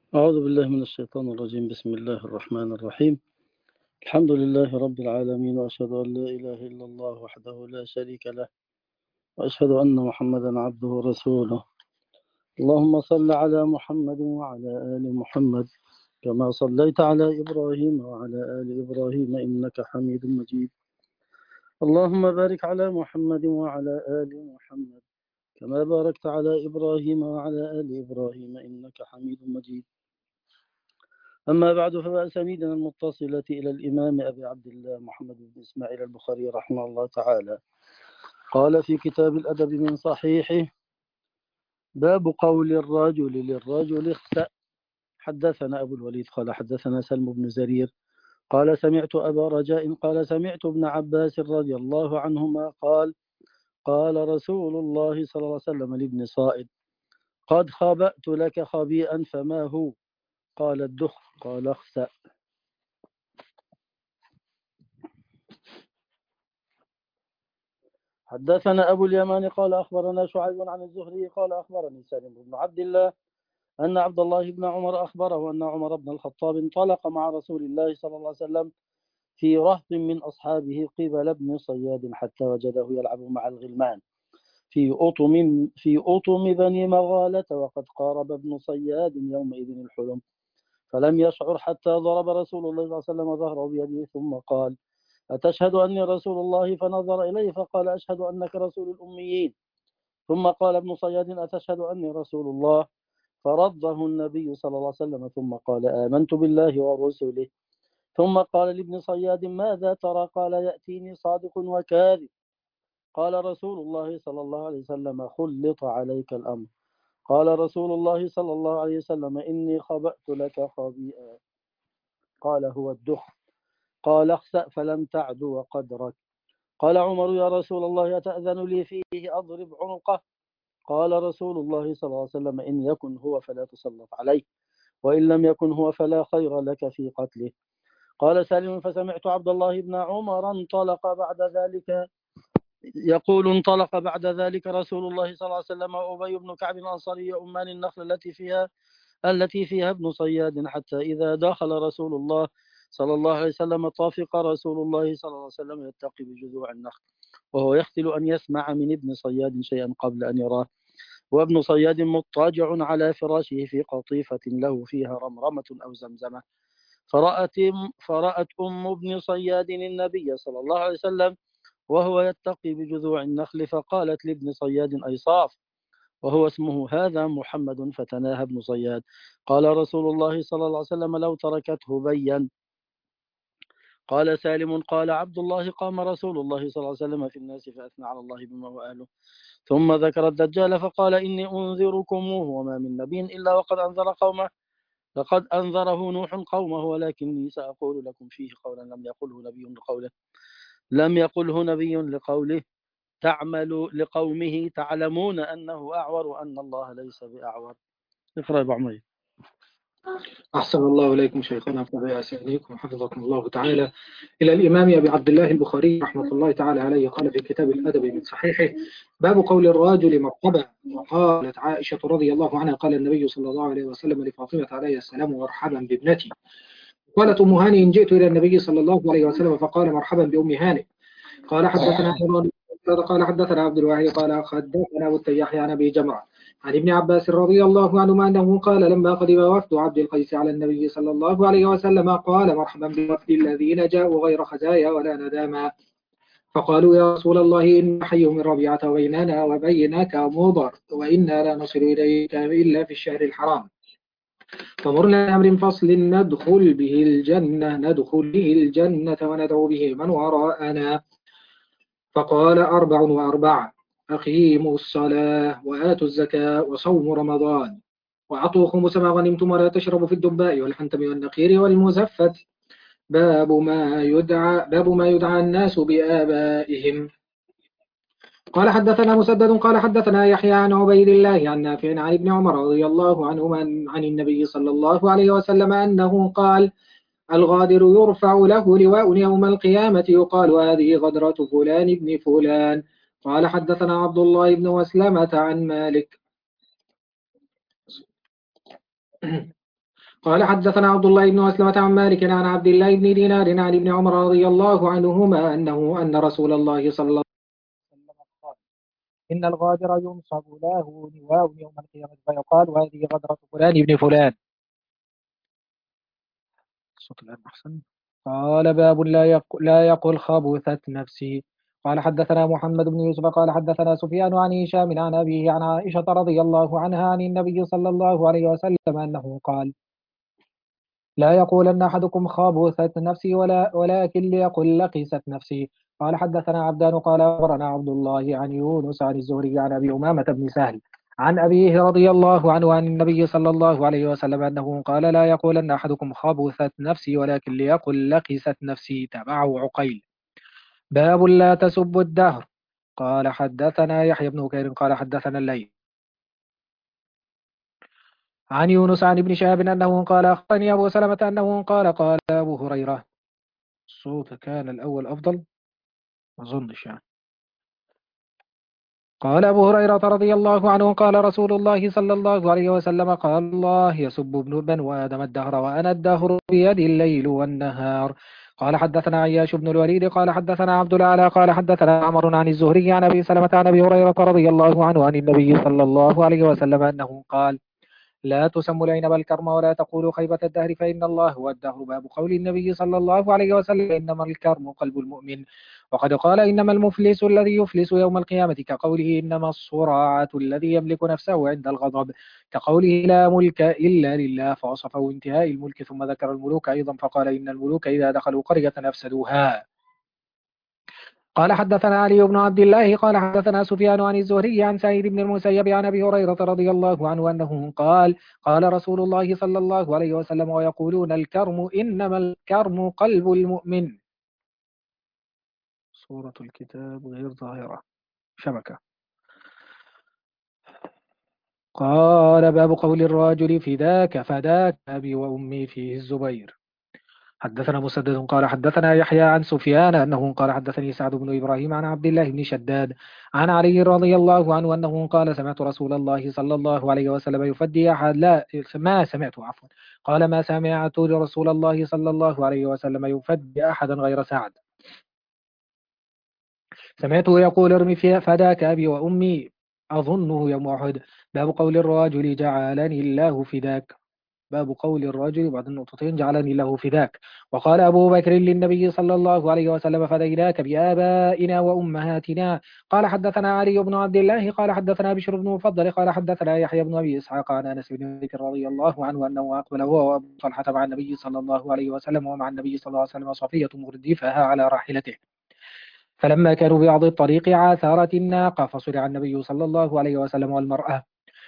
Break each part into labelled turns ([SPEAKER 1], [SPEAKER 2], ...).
[SPEAKER 1] أعوذ بالله من الشيطان الرجيم. بسم الله الرحمن الرحيم. الحمد لله رب العالمين، وأشهد أن لا إله إلا الله وحده لا شريك له، وأشهد أن محمدا عبده ورسوله. اللهم صل على محمد وعلى آل محمد كما صليت على إبراهيم وعلى آل إبراهيم إنك حميد مجيد. اللهم بارك على محمد وعلى آل محمد كما باركت على إبراهيم وعلى آل إبراهيم إنك حميد مجيد. أما بعد، فأسانيدنا المتصلة إلى الإمام أبي عبد الله محمد بن إسماعيل البخاري رحمه الله تعالى قال في كتاب الأدب من صحيحه: باب قول الرجل للرجل اخسأ. حدثنا أبو الوليد قال حدثنا سلم بن زرير قال سمعت أبا رجاء قال سمعت ابن عباس رضي الله عنهما قال: قال رسول الله صلى الله عليه وسلم لابن صائد: قد خبأت لك خبيئا، فما هو؟ قال: الدخ. قال: اخسأ. حدثنا أبو اليمان قال أخبرنا شعيب عن الزهري قال أخبرني سالم بن عبد الله أن عبد الله بن عمر أخبره أن عمر بن الخطاب انطلق مع رسول الله صلى الله عليه وسلم في رهط من أصحابه قبل ابن صياد حتى وجده يلعب مع الغلمان في أطم بني مغالة، وقد قارب ابن صياد يومئذ الحلم، فلم يشعر حتى ضرب رسول الله صلى الله عليه وسلم ظهره بيده ثم قال: أتشهد أني رسول الله؟ فنظر إليه فقال: أشهد أنك رسول الأميين. ثم قال ابن صياد: أتشهد أني رسول الله؟ فرده النبي صلى الله عليه وسلم ثم قال: آمنت بالله ورسله. ثم قال لابن صياد: ماذا ترى؟ قال: يأتيني صادق وكاذب. قال رسول الله صلى الله عليه وسلم: خلط عليك الأمر. قال رسول الله صلى الله عليه وسلم: إني خبأت لك خبيئا. قال: هو الدخ. قال: اخسأ فلم تعد وقدرك. قال عمر: يا رسول الله، أتأذن لي فيه أضرب عنقه؟ قال رسول الله صلى الله عليه وسلم: إن يكن هو فلا تسلط عليه، وإن لم يكن هو فلا خير لك في قتله. قال سالم: فسمعت عبد الله بن عمر انطلق بعد ذلك رسول الله صلى الله عليه وسلم وأبي بن كعب الأنصاري يؤمان النخل التي فيها ابن صياد، حتى إذا دخل رسول الله صلى الله عليه وسلم طافق رسول الله صلى الله عليه وسلم يتقي بجذوع النخل، وهو يختل أن يسمع من ابن صياد شيئا قبل أن يراه، وابن صياد مضطجع على فراشه في قطيفة له فيها رمرمة أو زمزمة. فرأت أم ابن صياد النبي صلى الله عليه وسلم وهو يتقي بجذوع النخل، فقالت لابن صياد: أي صاف، وهو اسمه هذا محمد. فتناهى ابن صياد. قال رسول الله صلى الله عليه وسلم: لو تركته بين. قال سالم: قال عبد الله: قام رسول الله صلى الله عليه وسلم في الناس فأثنى على الله بما هو أهله، ثم ذكر الدجال فقال: إني أنذركموه، وما من نبي إلا وقد أنذر قومه، لقد أنذره نوح قومه، ولكني سأقول لكم فيه قولا لم يقله نبي لقوله تعمل لقومه تعلمون أنه أعور وأن الله ليس بأعور. اقرأ يا أبو عمير.
[SPEAKER 2] أحسن الله إليكم شيخنا فضيع أسانيكم وحفظكم الله تعالى. إلى الإمام أبي عبد الله البخاري رحمة الله تعالى عليه قال في كتاب الأدب من صحيحه: باب قول الرجل مرحبا. وقالت عائشة رضي الله عنها: قال النبي صلى الله عليه وسلم لفاطمة عليه السلام: مرحبا بابنتي. قالت أم هانئ: إن جئت إلى النبي صلى الله عليه وسلم فقال: مرحبا بأم هانئ. قال حدثنا عبد الواحد قال حدثنا أبو التياح عن أبي جمرة عن ابن عباس رضي الله عنهما أنه قال: لما قدم وفد عبد القيس على النبي صلى الله عليه وسلم قال: مرحبا بالوفد الذين جاءوا غير خزايا ولا نداما. فقالوا: يا رسول الله، إن حي من ربيعة وبيننا وبينك مضر، وإنا لا نصل إليك إلا في الشهر الحرام، فمرنا أمر فصل ندخل به الجنة وندعو به من وراءنا. فقال: 4 أقيموا الصلاة وآتوا الزكاة وصوموا رمضان وأعطوا خمس ما غنمتم ولا تشربوا في الدباء والحنتم والنقير والمزفت. باب ما يدعى الناس بآبائهم. قال حدثنا مسدد قال حدثنا يحيى عن عبيد الله عن نافع عن ابن عمر رضي الله عنهما عن النبي صلى الله عليه وسلم أنه قال: الغادر يرفع له لواء يوم القيامة يقال: هذه غدرة فلان ابن فلان. قال حدثنا عبد الله بن مسلمة عن مالك قال حدثنا عبد الله بن مسلمة عن مالك عن عبد الله بن دينار عن ابن عمر رضي الله عنهما أن رسول الله صلى الله عليه وسلم قال إن الغادر ينصب له لواء يوم القيامة فيقال هذه غدرة فلان ابن فلان. الصوت الآن أحسن. قال باب لا يقل خبثت نفسي. قال حدثنا محمد بن يوسف قال حدثنا سفيان عن هشام عن أبيه عن عائشة رضي الله عنها عن النبي صلى الله عليه وسلم أنه قال لا يقولن أحدكم خبثت نفسي ولكن ليقل لقست نفسي. قال حدثنا عبدان قال أخبرنا عبد الله عن يونس عن الزهري عن أبي أمامة بن سهل عن أبيه رضي الله عنه عن النبي صلى الله عليه وسلم أنه قال لا يقولن أحدكم خبثت نفسي ولكن ليقل لقست نفسي. تبعه عقيل. باب لا تسبوا الدهر. قال حدثنا يحيى بن بكير قال حدثنا الليث عن يونس عن ابن شهاب أنه قال أخبرني أبو سلمة أنه قال أبو هريرة. الصوت كان الأول أفضل ما أظنش يعني. قال أبو هريرة رضي الله عنه قال رسول الله صلى الله عليه وسلم قال الله يسب ابن بنو آدم الدهر وأنا الدهر بيدي الليل والنهار. قال حدثنا عياش بن الوليد قال حدثنا عبد الأعلى قال حدثنا عمر عن الزهري عن أبي سلمة عن أبي هريرة رضي الله عنه عن النبي صلى الله عليه وسلم أنه قال لا تسموا العنب الكرم ولا تقولوا خيبة الدهر فإن الله هو الدهر. باب قول النبي صلى الله عليه وسلم إنما الكرم قلب المؤمن. وقد قال إنما المفلس الذي يفلس يوم القيامة كقوله إنما الصراعة الذي يملك نفسه عند الغضب كقوله لا ملك إلا لله فوصفه انتهاء الملك ثم ذكر الملوك أيضا فقال إن الملوك إذا دخلوا قرية أفسدوها. قال حدثنا علي بن عبد الله قال حدثنا سفيان عن الزهري عن سعيد بن المسيب عن أبي هريرة رضي الله عنه أنه قال رسول الله صلى الله عليه وسلم ويقولون الكرم إنما الكرم قلب المؤمن. صورة الكتاب غير ظاهرة شبكة. قال باب قول الرجل فداك أبي وأمي فيه الزبير. حدثنا مسدد قال حدثنا يحيى عن سفيان أنه قال حدثني سعد بن إبراهيم عن عبد الله بن شداد عن علي رضي الله عنه أنه قال سمعت رسول الله صلى الله عليه وسلم يفدي أحد لا ما سمعت عفوا قال ما سمعت رسول الله صلى الله عليه وسلم يفدي أحدا غير سعد سمعته يقول ارمي فيها فداك أبي وأمي أظنه يوم أحد. باب قول الرجل جعلني الله فداك. باب قول الرجل بعد النقطتين جعلني له فداك. وقال أبو بكر للنبي صلى الله عليه وسلم فديناك بآبائنا وأمهاتنا. قال حدثنا علي بن عبد الله قال حدثنا بشر بن مفضل قال حدثنا يحيى بن أبي إسحاق عن أنس بن مالك رضي الله عنه أنه أقبل هو وأبو طلحة مع النبي صلى الله عليه وسلم ومع النبي صلى الله عليه وسلم صفية مردفها على راحلته فلما كانوا ببعض الطريق عاثرت الناقة فصرع النبي صلى الله عليه وسلم والمرأة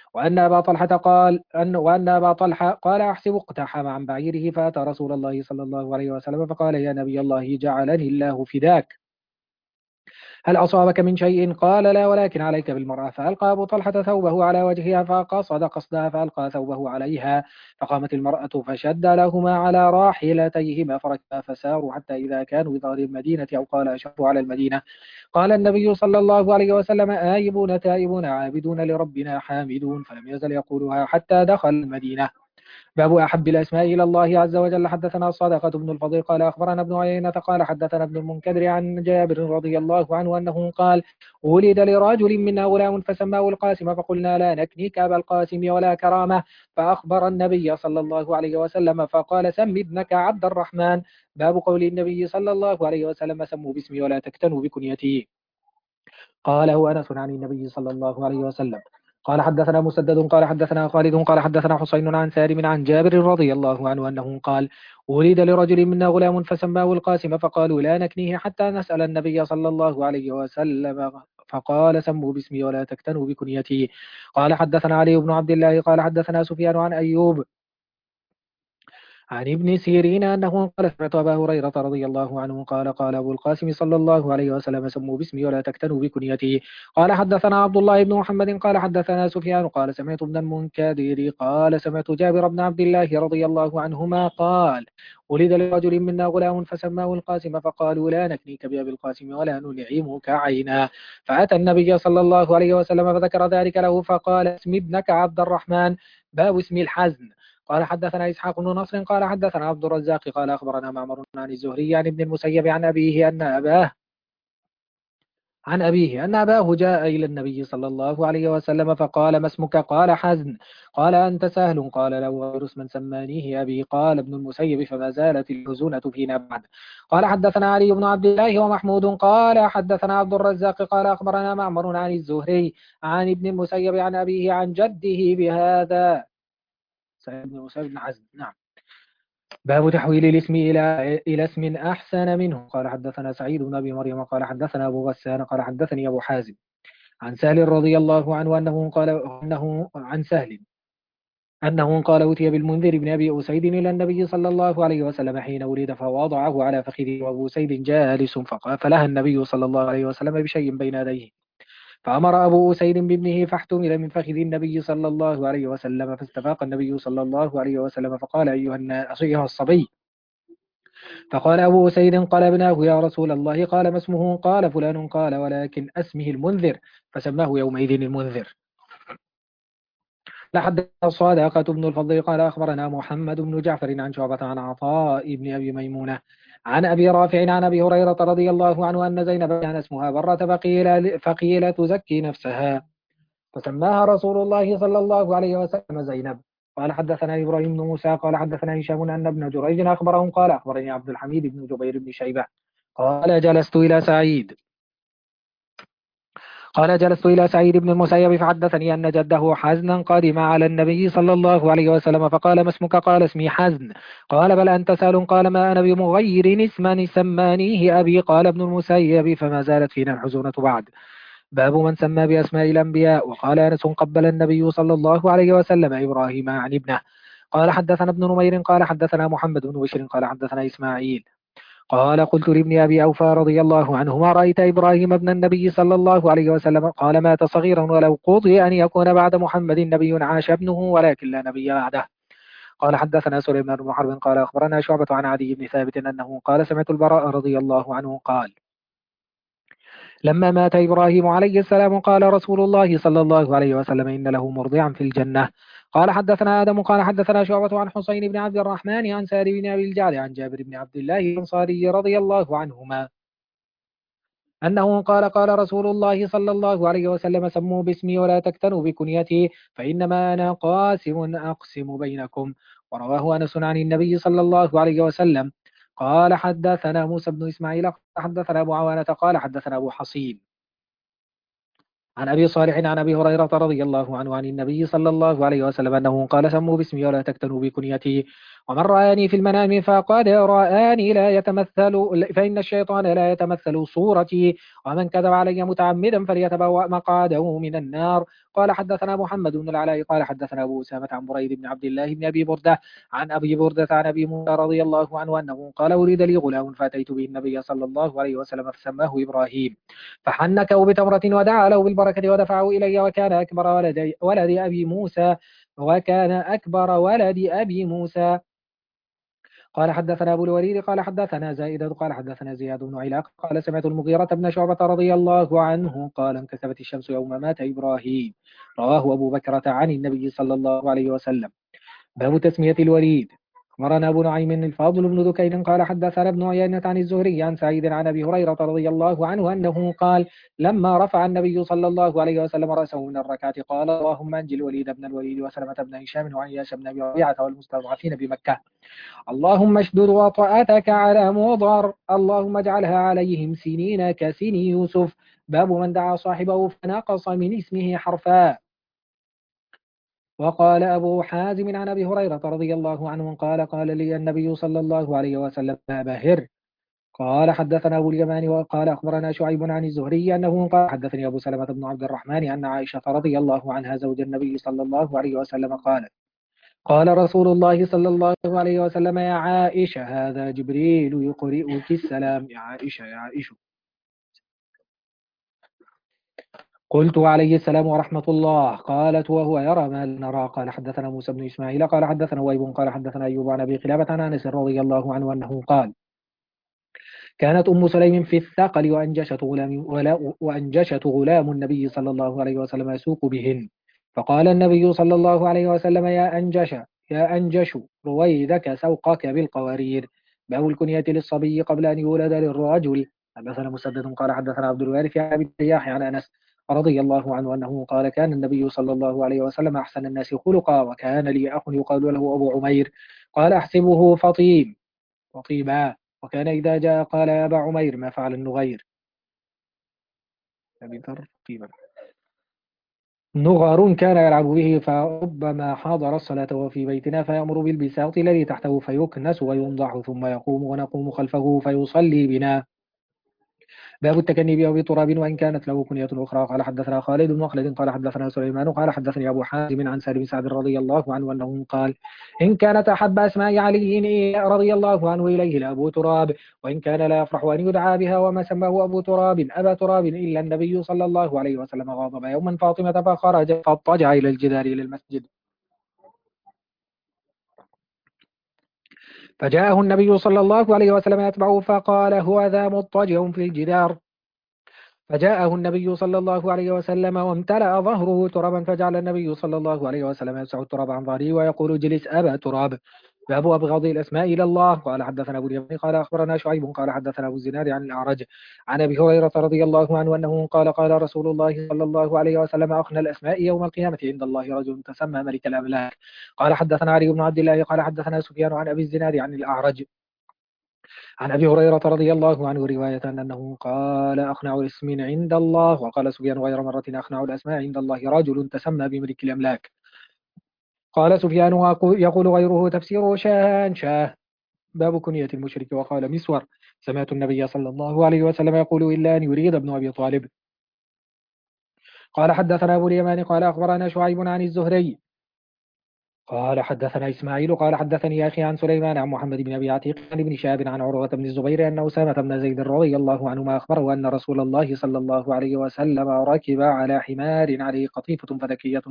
[SPEAKER 2] وأن أبا طلحة قال أحسب اقتحم عن بعيره فأتى رسول الله صلى الله عليه وسلم فقال يا نبي الله جعلني الله فداك هل أصابك من شيء؟ قال لا ولكن عليك بالمرأة. فألقى أبو طلحة ثوبه على وجهها فقصد قصدها فألقى ثوبه عليها فقامت المرأة فشد لهما على راحلتيهما فركبا فساروا حتى إذا كانوا بظهر المدينة أو قال أشروا على المدينة قال النبي صلى الله عليه وسلم آيبون تائبون عابدون لربنا حامدون فلم يزل يقولها حتى دخل المدينة. باب أحب الأسماء إلى الله عز وجل. حدثنا صدقة بن الفضيل قال أخبرنا ابن عيينة قال حدثنا ابن المنكدر عن جابر رضي الله عنه أنه قال ولد لرجل منا غلام فسماه القاسم فقلنا لا نكنيك أبا القاسم ولا كرامة فأخبر النبي صلى الله عليه وسلم فقال سم ابنك عبد الرحمن. باب قول النبي صلى الله عليه وسلم سموا باسمي ولا تكتنوا بكنيتي. قاله أنس عن النبي صلى الله عليه وسلم. قال حدثنا مسدد قال حدثنا خالد قال حدثنا حسين عن سالم عن جابر رضي الله عنه أنه قال ولد لرجل منا غلام فسماه القاسم فقالوا لا نكنيه حتى نسأل النبي صلى الله عليه وسلم فقال سموا باسمي ولا تكتنوا بكنيتي. قال حدثنا علي بن عبد الله قال حدثنا سفيان عن أيوب عن ابن سيرين أنه قال سمعت أبا هريرة رضي الله عنه قال أبو القاسم صلى الله عليه وسلم سموا باسمي ولا تكتنوا بكنيته. قال حدثنا عبد الله بن محمد قال حدثنا سفيان قال سمعت ابن المنكدر قال سمعت جابر بن عبد الله رضي الله عنهما قال ولد لرجل منا غلام فسماه القاسم فقالوا لا نكنيك بأبي القاسم ولا ننعمك عينا. فأتى النبي صلى الله عليه وسلم فذكر ذلك له فقال اسم ابنك عبد الرحمن. باب اسم الحزن. قال حدثنا إسحاق بن نصر قال حدثنا عبد الرزاق قال أخبرنا معمر عن الزهري عن ابن المسيب عن أبيه أن أباه جاء إلى النبي صلى الله عليه وسلم فقال: ما اسمك؟ قال: حزن. قال: أنت سهل. قال: له غير اسم سمانيه أبي. قال ابن المسيب: فما زالت الحزونة فينا بعد. قال حدثنا علي بن عبد الله ومحمود قال حدثنا عبد الرزاق قال أخبرنا معمر عن الزهري عن ابن المسيب عن أبيه عن جده بهذا. سعيد بن المسيب بن حزن. نعم. باب تحويل الاسم إلى اسم أحسن منه. قال حدثنا سعيد بن أبي مريم قال حدثنا أبو غسان قال حدثني أبو حازم عن سهل رضي الله عنه أنه قال أتي بالمنذر بن أبي أسيد إلى النبي صلى الله عليه وسلم حين ولد فوضعه على فخذه وأبو أسيد جالس فلها النبي صلى الله عليه وسلم بشيء بين يديه فأمر أبو أسيد بابنه فاحتمل من فخذ النبي صلى الله عليه وسلم فاستفاق النبي صلى الله عليه وسلم فقال: أيها الصبي. فقال أبو أسيد: قال ابناه يا رسول الله. قال: ما اسمه؟ قال: فلان. قال: ولكن اسمه المنذر. فسماه يومئذ المنذر. لحد الصادقة بن الفضل قال أخبرنا محمد بن جعفر عن شعبة عن عطاء بن أبي ميمونة عن أبي رافع عن أبي هريرة رضي الله عنه أن زينب كان اسمها برة فقيل تزكي نفسها فسماها رسول الله صلى الله عليه وسلم زينب. قال حدثنا إبراهيم بن موسى قال حدثنا هشام أن ابن جريج أخبرهم قال أخبرني عبد الحميد بن جبير بن شيبة قال جلست إلى سعيد بن المسيب فحدثني أن جده حزنا قدم على النبي صلى الله عليه وسلم فقال: ما اسمك؟ قال: اسمي حزن. قال: بل أنت سهل. قال: ما أنا بمغير اسما سمانيه أبي. قال ابن المسيب: فما زالت فينا الحزونة بعد. باب من سمى بأسماء الأنبياء. وقال أنس: قبل النبي صلى الله عليه وسلم إبراهيم عن ابنه. قال حدثنا ابن نمير قال حدثنا محمد بن بشر قال حدثنا إسماعيل قال: قلت لابن أبي أوفى رضي الله عنه: ما رأيت إبراهيم ابن النبي صلى الله عليه وسلم؟ قال: مات صغيرا ولو قضي أن يكون بعد محمد نبي عاش ابنه ولكن لا نبي بعده. قال حدثنا سليمان بن حرب قال أخبرنا شعبة عن عدي بن ثابت أنه قال: سمعت البراء رضي الله عنه قال: لما مات إبراهيم عليه السلام قال رسول الله صلى الله عليه وسلم: إن له مرضعا في الجنة. قال حدثنا آدم قال حدثنا شعبة عن حسين بن عبد الرحمن عن سار بن أبي الجعد عن جابر بن عبد الله الأنصاري رضي الله عنهما أنه قال: قال رسول الله صلى الله عليه وسلم: سموا باسمي ولا تكتنوا بكنيتي فإنما أنا قاسم أقسم بينكم. ورواه أنس عن النبي صلى الله عليه وسلم قال: حدثنا موسى بن إسماعيل حدثنا أبو عوانة قال حدثنا أبو حصين عن أبي صالح عن أبي هريرة رضي الله عنه عن النبي صلى الله عليه وسلم أنه قال: سموا باسمي ولا تكتنوا بكنيتي ومن رآني في المنام فقد رآني لا يتمثل فإن الشيطان لا يتمثل صورتي ومن كذب علي متعمدا فليتبوأ مقعده من النار. قال حدثنا محمد بن العلاء قال حدثنا أبو أسامة عن بريد بن عبد الله بن أبي بردة عن أبي بردة عن أبي موسى رضي الله عنه أنه قال: ولد لي غلام فأتيت به النبي صلى الله عليه وسلم فسماه إبراهيم فحنكه بتمرة ودعا له بالبركة ودفعه إلي وكان أكبر ولد أبي موسى. قال حدثنا أبو الوليد قال حدثنا زائدة قال حدثنا زياد بن علاق قال: سمعت المغيرة بن شعبة رضي الله عنه قال: انكسفت الشمس يوم مات إبراهيم. رواه أبو بكرة عن النبي صلى الله عليه وسلم. باب تسمية الوليد. أخبرنا أبو نعيم الفاضل بن دكين قال حدثنا ابن عيينة عن الزهري عن سعيد عن أبي هريرة رضي الله عنه أنه قال: لما رفع النبي صلى الله عليه وسلم رأسه من الركعة قال: اللهم أنجي الوليد بن الوليد وسلمة بن هشام وعياش بن أبي ربيعة والمستضعفين بمكة. اللهم اشدد وطأتك على مضر اللهم اجعلها عليهم سنين كسن يوسف. باب من دعا صاحبه فنقص من اسمه حرفا. وقال أبو حازم عن أبي هريرة رضي الله عنه قال: قال لي النبي صلى الله عليه وسلم: أبا هر. قال حدثنا أبو اليمان وقال أخبرنا شعيب عن الزهري أنه قال: حدثني أبو سلمة بن عبد الرحمن أن عائشة رضي الله عنها زوج النبي صلى الله عليه وسلم قالت: قال رسول الله صلى الله عليه وسلم: يا عائشة هذا جبريل يقرئك السلام. يا عائشة يا عائشة. قلت: عليه السلام ورحمة الله. قالت: وهو يرى ما لا نرى. قال حدثنا موسى بن إسماعيل قال حدثنا ويب قال حدثنا أيوب عن أبي قلابة عن أنس رضي الله عنه أنه قال: كانت أم سليم في الثقل وأنجشت غلام النبي صلى الله عليه وسلم يسوق بهن. فقال النبي صلى الله عليه وسلم: يا أنجشة يا أنجش رويدك سوقك بالقوارير. باب الكنية للصبي قبل أن يولد للرجل. حدثنا مسدد قال حدثنا عبد الوارث عن أبي التياح عن أنس رضي الله عنه أنه قال كان النبي صلى الله عليه وسلم أحسن الناس خلقا، وكان لي أخ يقال له أبو عمير قال أحسبه فطيبا، وكان إذا جاء قال يا أبا عمير ما فعل النغير. أبي ذر فطيبا. نغر كان يلعب به، فربما حاضر الصلاة وفي بيتنا فيأمر بالبساط الذي تحته فيكنس وينضح، ثم يقوم ونقوم خلفه فيصلي بنا. باب التكني بأبي تراب وإن كانت له كنية أخرى. قال حدثنا خالد بن مخلد قال حدثنا سليمان قال حدثني أبو حازم عن سالم بن سعد رضي الله عنه أنه قال إن كانت أحب أسماء علي رضي الله عنه إليه لأبو تراب، وإن كان لا يفرح أن يدعى بها، وما سماه أبو تراب أبا تراب إلا النبي صلى الله عليه وسلم غاضب يوما فاطمة فخرج فاضطجع إلى الجدار إلى المسجد، فجاءه النبي صلى الله عليه وسلم يتبعه فقال هو ذا مضطجع في الجدار. فجاءه النبي صلى الله عليه وسلم وامتلأ ظهره ترابا، فجعل النبي صلى الله عليه وسلم يمسح التراب عن ظهره ويقول جلس أبا تراب. باب أبغض الأسماء إلى الله. قال حدثنا أبو اليمين قال أخبرنا شعيب قال حدثنا أبو الزناد عن الأعرج عن أبي هريرة رضي الله عنه أنه قال قال رسول الله صلى الله عليه وسلم أخنى الأسماء يوم القيامة عند الله رجل تسمى ملك الأملاك. قال حدثنا علي بن عبد الله قال حدثنا سفيان عن أبي الزناد عن الأعرج عن أبي هريرة رضي الله عنه رواية أنه قال أخنع اسم عند الله. وقال سفيان غير مرة أخنع الأسماء عند الله رجل تسمى بملك الأملاك. قال سفيان يقول غيره تفسيره شاه. باب كنية المشرك. وقال مسور سمعت النبي صلى الله عليه وسلم يقول إلا أن يريد ابن أبي طالب. قال حدثنا أبو اليمان قال أخبرنا شعيب عن الزهري قال حدثنا إسماعيل قال حدثني أخي عن سليمان عن محمد بن أبي عتيق عن ابن شهاب عن عروة بن الزبير أن أسامة بن زيد رضي الله عنهما أخبره أن رسول الله صلى الله عليه وسلم ركب على حمار عليه قطيفة فذكية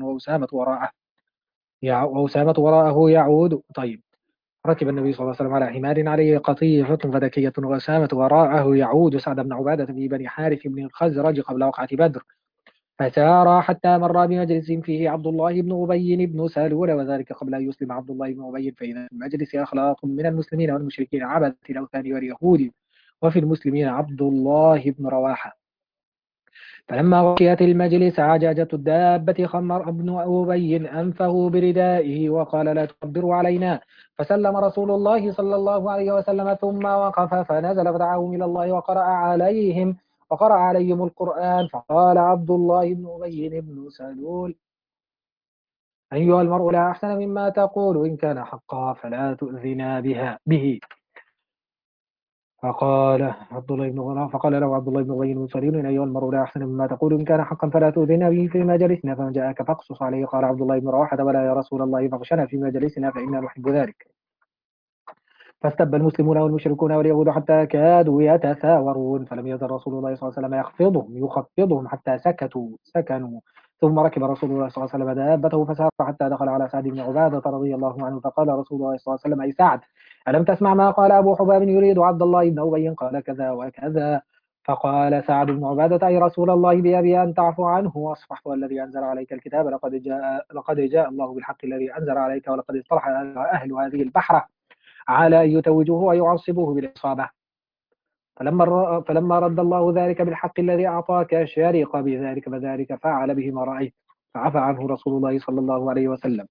[SPEAKER 2] وأسامة وراءه يعود. طيب، ركب النبي صلى الله عليه وسلم على حمار عليه قطيفة فذكية وأسامة وراءه يعود سعد بن عبادة في بني حارث بن الخزرج قبل وقعة بدر، فسار حتى مر بمجلس فيه عبد الله بن أبي بن سلول، وذلك قبل أن يسلم عبد الله بن أبي، فإذا في المجلس أخلاق من المسلمين والمشركين عبدة الأوثان واليهود، وفي المسلمين عبد الله بن رواحة. فلما غشيت المجلس عجاجة الدابة خمر ابن أبي أنفه بردائه وقال لا تكبروا علينا، فسلم رسول الله صلى الله عليه وسلم ثم وقف فنزل فدعاهم إلى الله وقرأ عليهم القرآن. فقال عبد الله بن أبي بن سلول أيها المرء لا أحسن مما تقول، إن كان حقا فلا تؤذنا به. فقال له عبد الله بن أبي بن سلول إن أيها المرء لا أحسن مما تقول، إن كان حقا فلا تؤذنا به في مجلسنا، فمن جاءك فاقصص عليه. قال عبد الله بن رواحة ولا يا رسول الله فاغشنا في مجلسنا فإنا نحب ذلك. فاستب المسلمون والمشركون واليهود حتى كادوا يتثاورون، فلم يزل رسول الله صلى الله عليه وسلم يخفضهم حتى سكنوا. ثم ركب رسول الله صلى الله عليه وسلم دابته فسار حتى دخل على سعد بن عبادة رضي الله عنه، فقال رسول الله صلى الله عليه وسلم أي سعد ألم تسمع ما قال أبو حباب يريد عبد الله بن أبي قال كذا وكذا. فقال سعد بن عبادة أي رسول الله بأبي أن تعفو عنه واصفح، والذي أنزل عليك الكتاب لقد جاء الله بالحق الذي أنزل عليك، ولقد اصطلح أهل هذه البحرة على أن يتوجوه ويعصبوه بالإصابة. فلما رد الله ذلك بالحق الذي أعطاك شارق بذلك، فذلك فعل به ما رأيت، فعفى عنه رسول الله صلى الله عليه وسلم.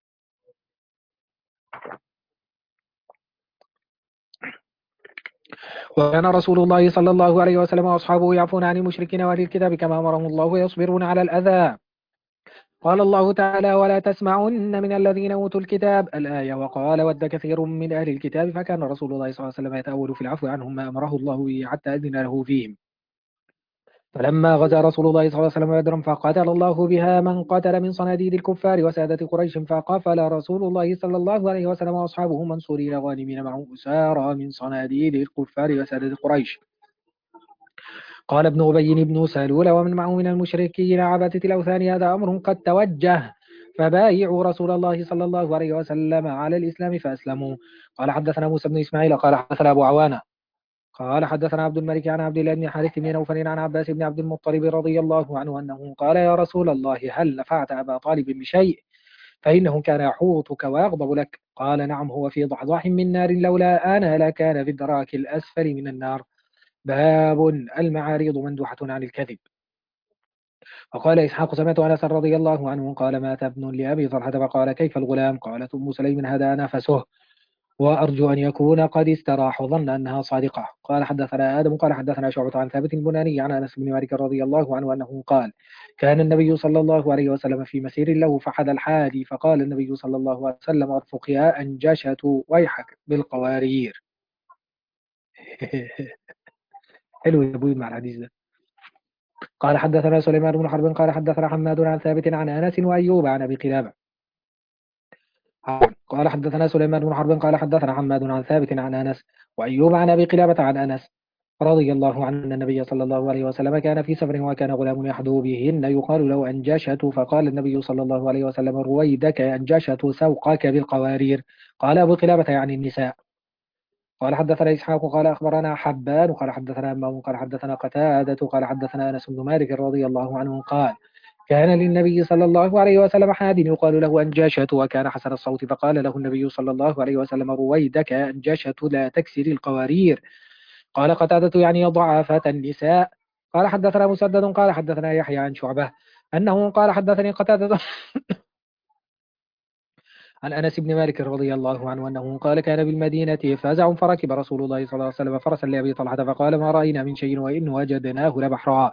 [SPEAKER 2] وكان رسول الله صلى الله عليه وسلم وأصحابه يعفون عن المشركين وأهل الكتاب كما أمرهم الله ويصبرون على الأذى. قال الله تعالى ولا تسمعن من الذين أوتوا الكتاب الآية. وقال ود كثير من أهل الكتاب، فكان رسول الله صلى الله عليه وسلم يتأول في العفو عنهم ما أمره الله به حتى أذن له فيهم. فلما غزا رسول الله صلى الله عليه وسلم بدرا فقتل الله بها من قتل من صناديد الكفار وسادة قريش، فقفل رسول الله صلى الله عليه وسلم وأصحابه منصورين غانمين معه أسارى من صناديد الكفار وسادة قريش. قال ابن أبي بن سلول ومن معه من المشركين عبدة الأوثان هذا أمر قد توجه، فبايعوا رسول الله صلى الله عليه وسلم على الإسلام فأسلموا. قال حدثنا موسى بن إسماعيل قال حدثنا أبو عوانة قال حدثنا عبد الملك عن عبد الله بن حارث بن نوفل عن عباس بن عبد المطلب رضي الله عنه أنه قال يا رسول الله هل نفعت أبا طالب بشيء؟ فإنه كان يحوطك ويغضب لك. قال نعم، هو في ضحضاح من نار، لولا أنا لكان في الدراك الأسفل من النار. باب المعاريض مندوحة عن الكذب. وقال إسحاق سمعت أنس رضي الله عنه قال مات ابن لأبي طلحة فقال كيف الغلام؟ قالت أم سليم هدى نفسه وأرجو أن يكون قد استراح، ظن أنها صادقة. قال حدثنا آدم قال حدثنا شعبة عن ثابت البناني عن أنس بن مالك رضي الله عنه أنه قال كان النبي صلى الله عليه وسلم في مسير له فحد الحادي، فقال النبي صلى الله عليه وسلم ارفق يا أنجشة ويحك بالقوارير. حلو يا أبوي مع الحديث ده. قال حدثنا سليمان بن حرب قال حدثنا حماد عن ثابت عن أنس وأيوب عن أبي قلابة. قال حدثنا سليمان بن حرب قال حدثنا حماد عن ثابت عن أنس وأيوب عن أبي قلابة عن أنس رضي الله عنه أن النبي صلى الله عليه وسلم كان في سفر وكان غلام يحدو بهن يقال له أنجشة، فقال النبي صلى الله عليه وسلم رويدك أنجشة سوقك بالقوارير. قال أبو قلابة يعني النساء. قال حدثنا إسحاق قال أخبرنا حبان قال حدثنا أمام قال حدثنا قتادة قال حدثنا أنس بن مالك رضي الله عنه قال كان للنبي صلى الله عليه وسلم حاد يقال له أنجاشة وكان حسن الصوت، فقال له النبي صلى الله عليه وسلم رويدك أنجاشة لا تكسر القوارير. قال قتادة يعني ضعفة النساء. قال حدثنا مسدد قال حدثنا يحيى عن شعبة أنه قال حدثني قتادة عن أنس بن مالك رضي الله عنه أنه قال كان بالمدينة فزع فركب رسول الله صلى الله عليه وسلم فرسا لأبي طلحة فقال ما رأينا من شيء وإن وجدناه لبحرا.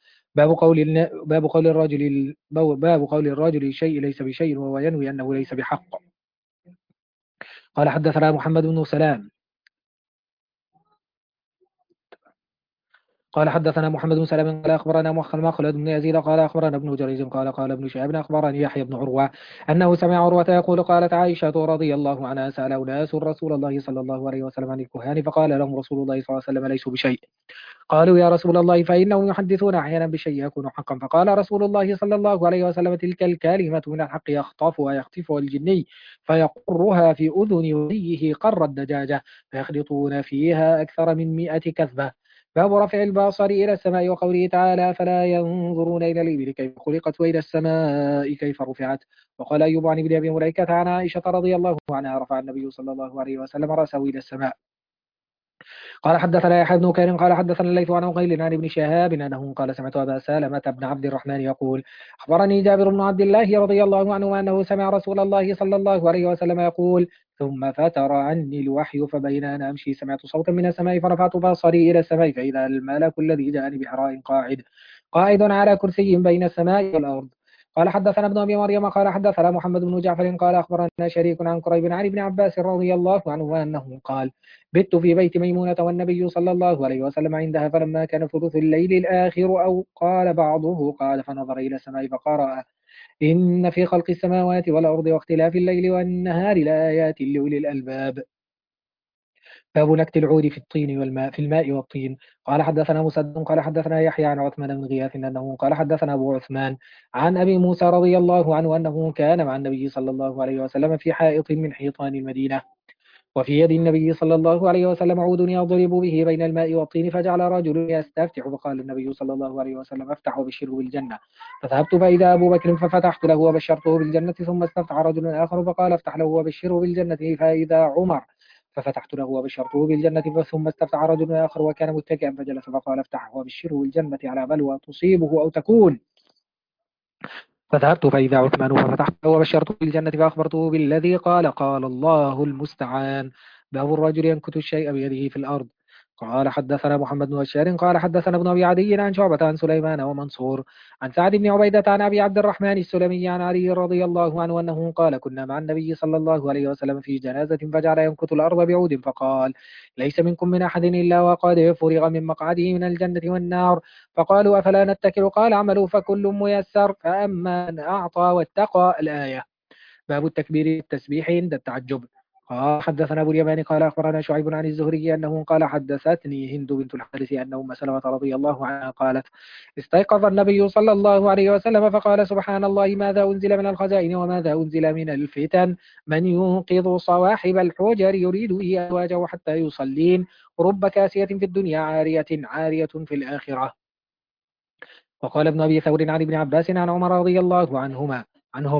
[SPEAKER 2] باب قول الرجل شيء ليس بشيء وهو ينوي أنه ليس بحق. قال حدثنا محمد بن سلام قال حدثنا محمد بن سلام قال أخبرنا مخلد بن يزيد قال أخبرنا ابن جريج قال ابن شهاب أخبرني يحيى بن عروة أنه سمع عروة يقول قالت عائشة رضي الله عنها سأل أناس رسول الله صلى الله عليه وسلم عن الكهان فقال لهم رسول الله صلى الله عليه وسلم ليسوا بشيء. قالوا يا رسول الله فإنهم يحدثون أحيانا بشيء يكون حقا، فقال رسول الله صلى الله عليه وسلم تلك الكلمة من الحق يخطفها الجني فيقرها في أذن وليه قر الدجاجة فيخلطون فيها أكثر من 100 كذبة. باب رفع البصر إلى السماء وقوله تعالى فلا ينظرون إلى الإبل كيف خلقت وإلى السماء كيف رفعت. وقال أيوب عن ابن أبي مليكة عن عائشة رضي الله عنها رفع النبي صلى الله عليه وسلم رأسه إلى السماء. قال حدثنا يحيى بن كثير قال حدثنا الليث عن عقيل عن ابن شهاب انه قال سمعت ابا سلمة بن عبد الرحمن يقول اخبرني جابر بن عبد الله رضي الله عنه انه سمع رسول الله صلى الله عليه وسلم يقول ثم فتر عني الوحي فبين انا امشي سمعت صوتا من السماء فرفعت بصري الى السماء فاذا الملك الذي جاءني بحراء قاعد على كرسي بين السماء والارض. قال حدثنا ابن ابي مريم قال حدثنا محمد بن جعفر قال اخبرنا شريك عن قريب عن ابن عباس رضي الله عنه انه قال بت في بيت ميمونة والنبي صلى الله عليه وسلم عندها فلما كان ثلث الليل الآخر أو قال بعضه قال فنظر إلى السماء فقرأ إن في خلق السماوات والأرض واختلاف الليل والنهار لآيات لأولي الألباب. باب نكت العود في الطين والماء في الماء والطين. قال حدثنا مسدد قال حدثنا يحيى عن عثمان بن غياث انه قال حدثنا ابو عثمان عن ابي موسى رضي الله عنه انه كان مع النبي صلى الله عليه وسلم في حائط من حيطان المدينه وفي يد النبي صلى الله عليه وسلم عود يضرب به بين الماء والطين فجعل رجل يستفتح فقال النبي صلى الله عليه وسلم افتح وبشره بالجنة فذهبت فإذا أبو بكر ففتحت له وبشرته بالجنة ثم استفتح رجل آخر فقال افتح له وبشره بالجنة فإذا عمر ففتحت له وبشرته بالجنة ثم استفتح رجل آخر وكان متكئا فجلس فقال افتح وبشره بالجنة على بلوى تصيبه أو تكون. فذهبت فإذا عثمان ففتحت وبشرته بالجنة فأخبرته بالذي قال قال الله المستعان. باب الرجل ينكت الشيء بيده في الأرض. قال حدثنا محمد بن بشار قال حدثنا ابن أبي عدي عن شعبة عن سليمان ومنصور عن سعد بن عبيدة عن أبي عبد الرحمن السلمي عن علي رضي الله عنه أنه قال كنا مع النبي صلى الله عليه وسلم في جنازة فجعل ينكت الأرض بعود فقال ليس منكم من أحد إلا وقد فرغ من مقعده من الجنة والنار. فقالوا أفلا نتكل قال اعملوا فكل ميسر فأما من أعطى واتقى الآية. باب التكبير التسبيح عند التعجب. قال حدثنا أبو اليمان قال أخبرنا شعيب عن الزهري أنه قال حدثتني هند بنت الحارث أن أم سلمة رضي الله عنها قالت استيقظ النبي صلى الله عليه وسلم فقال سبحان الله ماذا أنزل من الخزائن وماذا أنزل من الفتن من ينقذ صواحب الحجر يريد به أزواجه حتى يصلين رب كاسية في الدنيا عارية في الآخرة. وقال ابن أبي ثور عن ابن عباس عن عمر رضي الله عنهم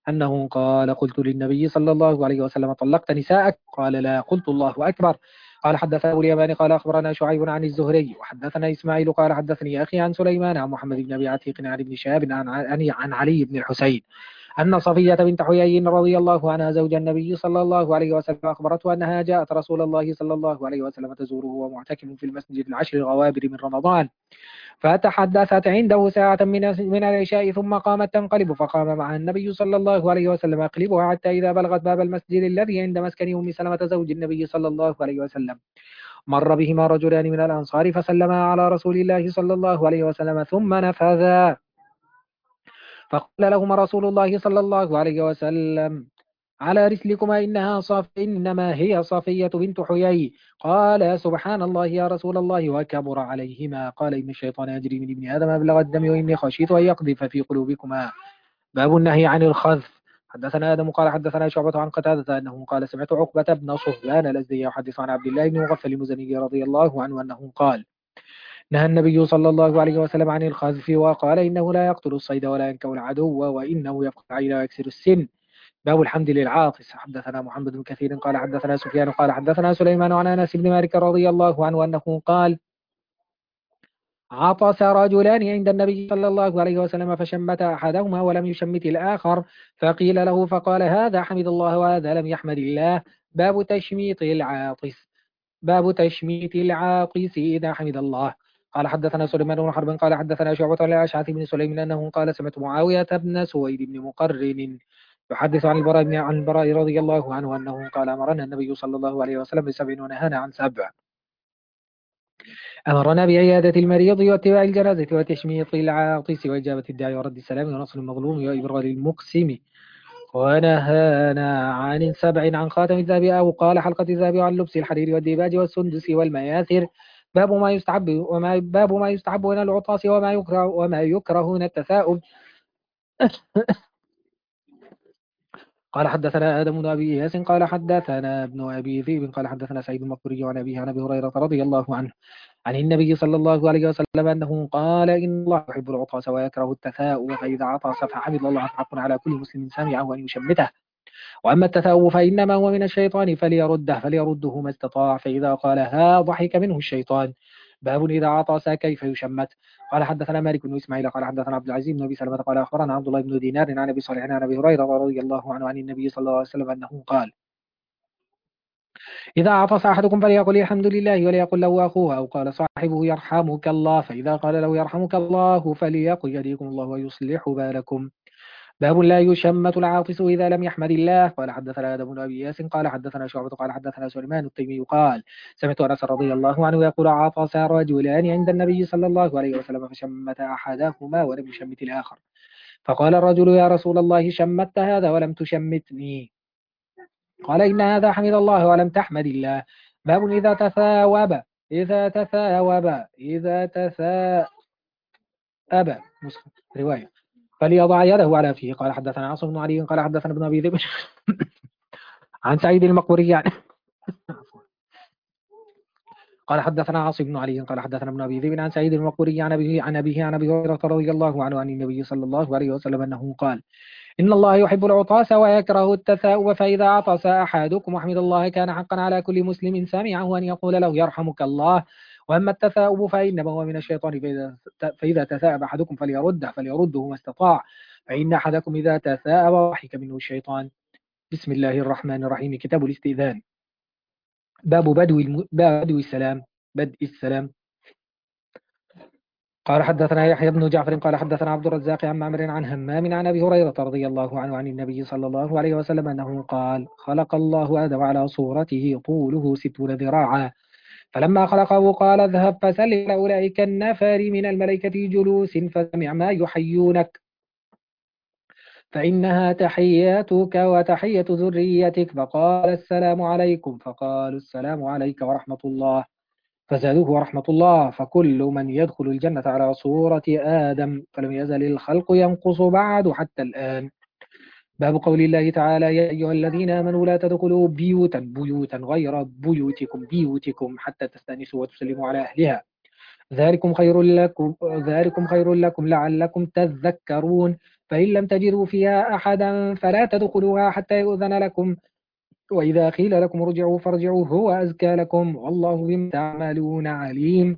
[SPEAKER 2] أنه قال قلت للنبي صلى الله عليه وسلم طلقت نساءك؟ قال لا. قلت الله أكبر. قال حدثنا أبو اليمان قال أخبرنا شعيب عن الزهري وحدثنا إسماعيل قال حدثني أخي عن سليمان عن محمد بن أبي عتيق عن ابن شهاب عن علي بن الحسين أن صفية بنت حيي رضي الله عنها زوج النبي صلى الله عليه وسلم أخبرته أنها جاءت رسول الله صلى الله عليه وسلم تزوره وهو معتكف في المسجد العشر الغوابر من رمضان، فتحدثت عنده ساعة من العشاء ثم قامت تنقلب، فقام معها النبي صلى الله عليه وسلم يقلبها حتى إذا بلغت باب المسجد الذي عند مسكن أم سلمة زوج النبي صلى الله عليه وسلم مر بهما رجلان من الأنصار فسلما على رسول الله صلى الله عليه وسلم ثم نفذا، فقال لهما رسول الله صلى الله عليه وسلم على رسلكما إنما هي صفية بنت حيي. قال سبحان الله يا رسول الله وكبر عليهما. قال إن الشيطان يجري من ابن آدم مبلغ الدم وإني خشيت أن يقذف في قلوبكما. باب النهي عن الخذف. حدثنا آدم قال حدثنا شعبة عن قتادة أنه قال سمعت عقبة بن صهبان الأزدي يحدث عن عبد الله بن مغفل المزني رضي الله عنه أنه قال نهى النبي صلى الله عليه وسلم عن الخذف وقال إنه لا يقتل الصيد ولا ينكو العدو وإنه يفقد العين ويكسر السن. باب الحمد للعاطس. حدثنا محمد بن كثير قال حدثنا سفيان قال حدثنا سليمان عن أنس بن مالك رضي الله عنه أنه قال عطس رجلان عند النبي صلى الله عليه وسلم فشمت أحدهما ولم يشمت الآخر، فقيل له فقال هذا حمد الله وهذا لم يحمد الله. باب تشميت العاطس. باب تشميت العاطس إذا حمد الله. قال حدثنا سليمان بن حرب قال حدثنا شعبة عن الأشعث بن سليمان أنه قال سمعت معاوية بن سويد بن مقرن يحدث عن البراء رضي الله عنه أنه قال أمرنا النبي صلى الله عليه وسلم بسبع ونهانا عن سبع. أمرنا بعيادة المريض واتباع الجنازة وتشميط العاطس وإجابة الداعي ورد السلام ونصر المظلوم وإبرار المقسم، ونهانا عن سبع عن خاتم الذهب أو قال حلقة الذهب وعن لبس الحرير والديباج والسندس والمياثر. باب ما يستحب من العطاس وما يكره من التثاؤب. قال حدثنا آدم بن أبي إياس قال حدثنا ابن أبي ذئب قال حدثنا سعيد المقبري عن أبيه عن أبي هريرة رضي الله عنه عن النبي صلى الله عليه وسلم أنه قال إن الله يحب العطاس ويكره التثاؤب، فإذا عطس فحمد الله حق على كل مسلم سمعه أن يشمته، وأما التثاؤب فإنما هو من الشيطان فليرده ما استطاع، فإذا قالها ضحك منه الشيطان. باب إذا عطس كيف يشمت. قال حدثنا مالك بن إسماعيل قال حدثنا عبد العزيز بن أبي سلمة قال أخبرنا عبد الله بن دينار عن أبي صالح عن أبي هريرة رضي الله عنه عن النبي صلى الله عليه وسلم أنه قال إذا عطس أحدكم فليقل الحمد لله وليقل له أخوه، أو قال صاحبه يرحمك الله، فإذا قال له يرحمك الله فليقل يهديكم الله ويصلح بالكم. باب لا يشمت العاطس إذا لم يحمد الله. قال حدثنا آدم بن أبي إياس قال حدثنا شعبة قال حدثنا سليمان التيمي قال سمعت أنس رضي الله عنه يقول عطس رجلان عند النبي صلى الله عليه وسلم فشمت أحدهما ولم يشمت الآخر، فقال الرجل يا رسول الله شمت هذا ولم تشمتني، قال إن هذا حمد الله ولم تحمد الله. باب إذا تثاءب نسخة رواية فليضع يده على فيه. قال حدثنا عاصم بن علي قال حدثنا ابن أبي ذئب عن سعيد المقبري قال حدثنا عاصم بن علي قال حدثنا ابن أبي ذئب عن سعيد المقبري عن أبيه عن أبي هريرة رضي الله عنه عن النبي صلى الله عليه وسلم أنه قال إن الله يحب العطاس ويكره التثاؤب، فإذا عطس أحدكم وحمد الله كان حقا على كل مسلم سمعه أن يقول له يرحمك الله. وأما التثاؤب فإنما هو من الشيطان، فإذا تثاءب أحدكم فليرده ما استطاع، فإن أحدكم إذا تثاءب ضحك منه الشيطان. بسم الله الرحمن الرحيم. كتاب الاستئذان. باب بدء السلام. قال حدثنا يحيى بن جعفر قال حدثنا عبد الرزاق عن معمر عن همام عن أبي هريرة رضي الله عنه عن النبي صلى الله عليه وسلم أنه قال خلق الله آدم على صورته طوله 60 ذراعا، فلما خلقه قال اذهب فسل أولئك النفر من الملائكة جلوس فسمع ما يحيونك، فإنها تحياتك وتحية ذريتك، فقال السلام عليكم، فقالوا السلام عليك ورحمة الله، فزادوه ورحمة الله، فكل من يدخل الجنة على صورة آدم، فلم يزل الخلق ينقص بعد حتى الآن. باب قول الله تعالى يا أيها الذين آمنوا لا تدخلوا بيوتا غير بيوتكم حتى تستأنسوا وتسلموا على أهلها، ذلكم خير لكم لعلكم تذكرون. فإن لم تجدوا فيها أحدا فلا تدخلوها حتى يؤذن لكم، وإذا قيل لكم ارجعوا فارجعوا هو أزكى لكم، والله بما تعملون عليم.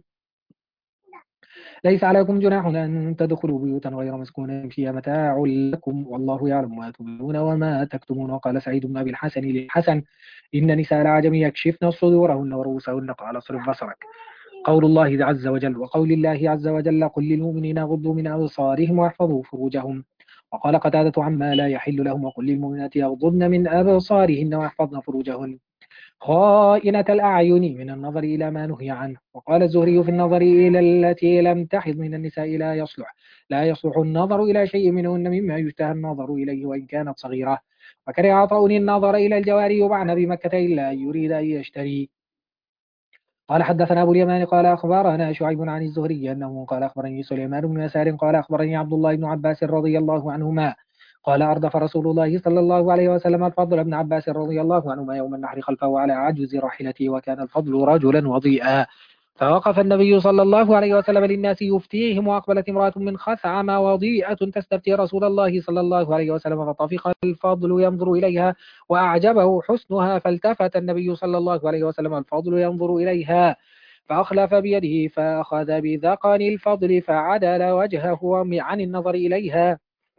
[SPEAKER 2] ليس عليكم جناح أن تدخلوا بيوتا غير مسكونة فيها متاع لكم، والله يعلم ما تبدون وما تكتمون. وقال سعيد بن أبي الحسن للحسن: إن نساء العجم يكشفن صدورهن ورؤوسهن، قال اصرف بصرك. قول الله عز وجل. وقول الله عز وجل: قل للمؤمنين يغضوا من أبصارهم ويحفظوا فروجهم. وقال قتادة: عما لا يحل لهم: وقل للمؤمنات يغضضن من أبصارهن ويحفظن فروجهن خائنة الأعين من النظر إلى ما نهي عنه. وقال الزهري في النظر إلى التي لم تحض من النساء: لا يصلح النظر إلى شيء منهن مما يشتهى النظر إليه وإن كانت صغيرة. وكره عطاء النظر إلى الجواري يباعن بمكة إلا أن يريد أن يشتري. قال حدثنا أبو اليمان قال أخبرنا شعيب عن الزهري أنه قال أخبرني سليمان بن يسار قال أخبرني عبد الله بن عباس رضي الله عنهما قال أردف رسول الله صلى الله عليه وسلم الفضل بن عباس رضي الله عنهما يوم النحر خلفه على عجز راحلته، وكان الفضل رجلا وضيئا، فوقف النبي صلى الله عليه وسلم للناس يفتيهم، وأقبلت امرأة من خثعم وضيئة تستفتي رسول الله صلى الله عليه وسلم، فطفق الفضل ينظر إليها وأعجبه حسنها، فالتفت النبي صلى الله عليه وسلم الفضل ينظر إليها، فأخلف بيده فأخذ بذقن الفضل فعدل وجهه عن النظر إليها،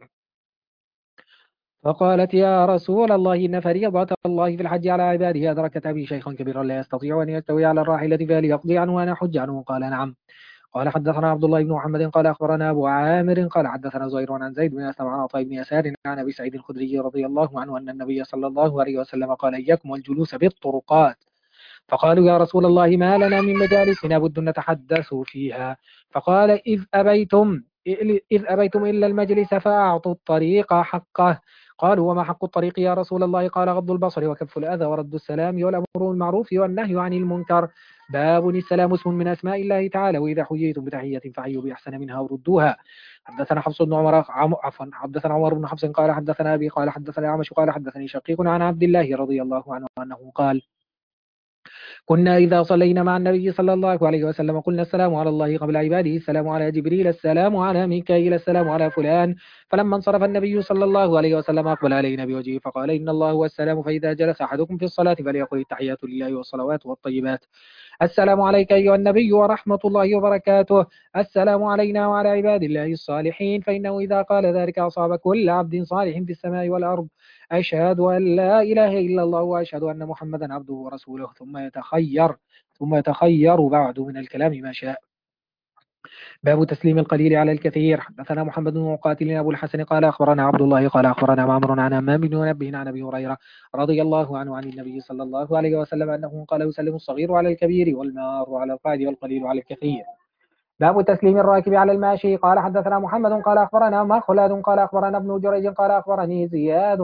[SPEAKER 2] فقالت: يا رسول الله إن فريضة الله في الحج على عباده أدركت أبي شيخا كبيرا لا يستطيع أن يستوي على الراحلة فهل يقضي عنه وأنا أحج عنه؟ قال: نعم. قال حدثنا عبد الله بن محمد قال أخبرنا أبو عامر قال حدثنا زهير عن زيد بن أسلم عن عطاء بن يسار عن أبي سعيد الخدري رضي الله عنه أن النبي صلى الله عليه وسلم قال: إياكم والجلوس بالطرقات. فقالوا: يا رسول الله ما لنا من مجالس بد نتحدث فيها. فقال: إذ أبيتم إلا المجلس فأعطوا الطريق حقه. قالوا: وما حق الطريق يا رسول الله؟ قال: غض البصر وكف الأذى ورد السلام والأمر بالمعروف والنهي عن المنكر. باب السلام اسم من أسماء الله تعالى، وإذا حييتم بتحية فحيوا بأحسن منها وردوها. حدثنا حفص بن عمر عفوا حدثنا عمر بن حفص قال حدثنا أبي قال حدثنا أعمش قال حدثني شقيق عن عبد الله رضي الله عنه أنه قال: كنا إذا صلينا مع النبي صلى الله عليه وسلم قلنا: السلام على الله قبل عباده، السلام على جبريل، السلام على ميكائيل، السلام على فلان. فلما انصرف النبي صلى الله عليه وسلم أقبل علينا بوجهه فقال: إن الله هو السلام، فإذا جلس أحدكم في الصلاة فليقل: التحيات لله والصلوات والطيبات، السلام عليك أيها النبي ورحمة الله وبركاته، السلام علينا وعلى عباد الله الصالحين، فإنه إذا قال ذلك أصاب كل عبد صالح في السماء والأرض. أشهد أن لا إله إلا الله وأشهد أن محمدا عبده ورسوله، ثم يتخير بعد من الكلام ما شاء. باب تسليم القليل على الكثير. حدثنا محمد بن مقاتل أبو الحسن قال أخبرنا عبد الله قال أخبرنا معمر عن همام بن منبه عن أبي هريرة رضي الله عنه عن النبي صلى الله عليه وسلم أنه قال: يسلم الصغير على الكبير والمار على القاعد والقليل على الكثير. باب تسليم الراكب على الماشي. قال حدثنا محمد قال أخبرنا مخلد قال أخبرنا ابن جريج قال أخبرني زياد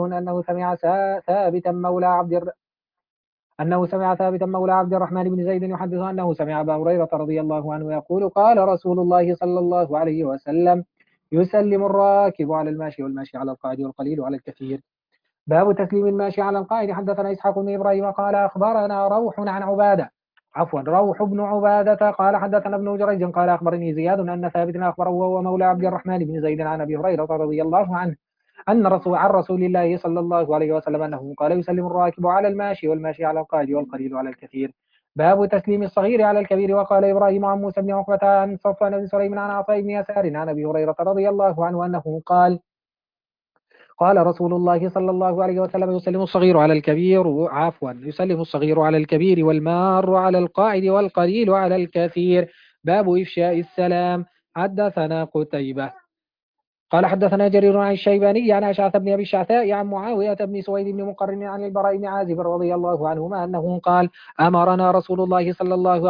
[SPEAKER 2] أنه سمع ثابتا مولى عبد الرحمن بن زيد يحدث أنه سمع أبا هريرة رضي الله عنه يقول: قال رسول الله صلى الله عليه وسلم: يسلم الراكب على الماشي والماشي على القاعد والقليل على الكثير. باب تسليم الماشي على القائد. حدثنا إسحاق بن إبراهيم قال أخبرنا روح بن عبادة قال حدثنا ابن جريج قال أخبرني زياد أن ثابت أخبره وهو مولى عبد الرحمن بن زيد عن أبي هريرة رضي الله عنه عن رسول الله صلى الله عليه وسلم أنه قال: يسلم الراكب على الماشي والماشي على القائد والقليل على الكثير. باب تسليم الصغير على الكبير. وقال إبراهيم عن موسى بن عقبة عن صفوان بن سليم عن عطاء بن يسار عن أبي هريرة رضي الله عنه أنه قال: قال رسول الله صلى الله عليه وسلم: يسلم الصغير على الكبير والمار على القاعد والقليل على الكثير. باب إفشاء السلام. حدثنا قتيبة قال حدثنا جرير عن الشيباني عن أشعث بن أبي الشعثاء عن معاوية بن سويد بن مقرن عن البراء بن عازب رضي الله عنهما أنه قال: أمرنا رسول الله صلى الله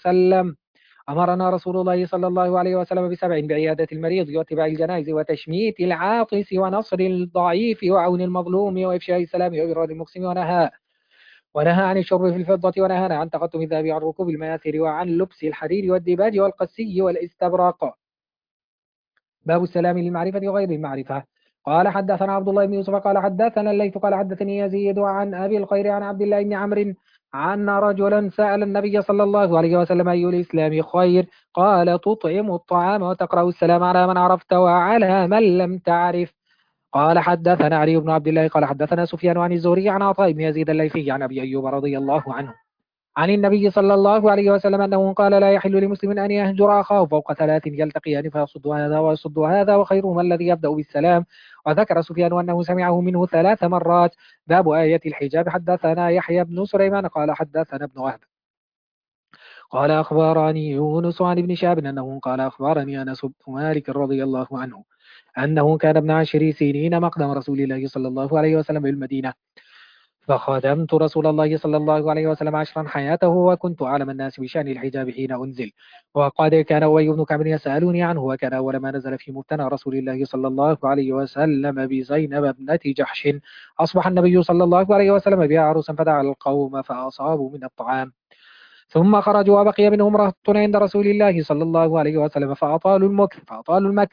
[SPEAKER 2] عليه وسلم ب7: بعيادة المريض واتباع الجنائز وتشميت العاطس ونصر الضعيف وعون المظلوم وإفشاء السلام وإبرار المقسم، ونهى عن الشرب في الفضة، ونهانا عن تقطم الذهب عن ركوب المآثر وعن لبس الحرير والديباج والقسي والاستبرق. باب السلام للمعرفة وغير المعرفة. قال حدثنا عبد الله بن يوسف قال حدثنا الليث قال حدثني يزيد عن أبي الخير عن عبد الله بن عمرو عن رجلا سأل النبي صلى الله عليه وسلم: أي الإسلام خير؟ قال: تطعم الطعام وتقرأ السلام على من عرفت وعلى من لم تعرف. قال حدثنا علي بن عبد الله قال حدثنا سفيان عن الزهري عن عطاء بن يزيد الليثي عن أبي أيوب رضي الله عنه عن النبي صلى الله عليه وسلم أنه قال لا يحل لمسلم أن يهجر أخاه فوق ثلاث يلتقيان فيصد هذا ويصد هذا وخيرهما الذي يبدأ بالسلام. وذكر سفيان أنه سمعه منه 3 مرات. باب آية الحجاب. حدثنا يحيى بن سليمان قال حدثنا ابن وهب قال أخبرني يونس عن ابن شهاب أنه قال أخبرني أنس بن مالك رضي الله عنه أنه كان ابن 10 سنين مقدم رسول الله صلى الله عليه وسلم بالمدينة فخدمت رسول الله صلى الله عليه وسلم 10 حياته وكنت أعلم الناس بشأن الحجاب حين أنزل. وقد كان أبي بن كعب يسألني عنه وكان أول ما نزل في مبتنى رسول الله صلى الله عليه وسلم بزينب ابنة جحش. أصبح النبي صلى الله عليه وسلم بها عروسا فدعا القوم فأصابوا من الطعام ثم خرجوا وبقي منهم رهط عند رسول الله صلى الله عليه وسلم فأطالوا المكث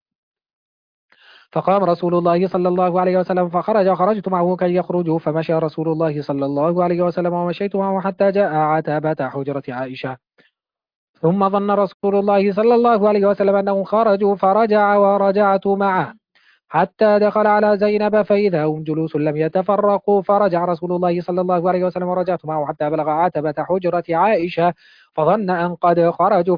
[SPEAKER 2] فقام رسول الله صلى الله عليه وسلم خرجت معه كي يخرجوا فمشى رسول الله صلى الله عليه وسلم ومشيت معه حتى جاء عتبة حجرة عائشة ثم ظن رسول الله صلى الله عليه وسلم أنهم خرجوا فرجع ورجعت معه حتى دخل على زينب فإذا هم جلوس لم يتفرقوا فرجع رسول الله صلى الله عليه وسلم ورجعت معه حتى بلغ عتبة حجرة عائشة فظن أن قد خرجوا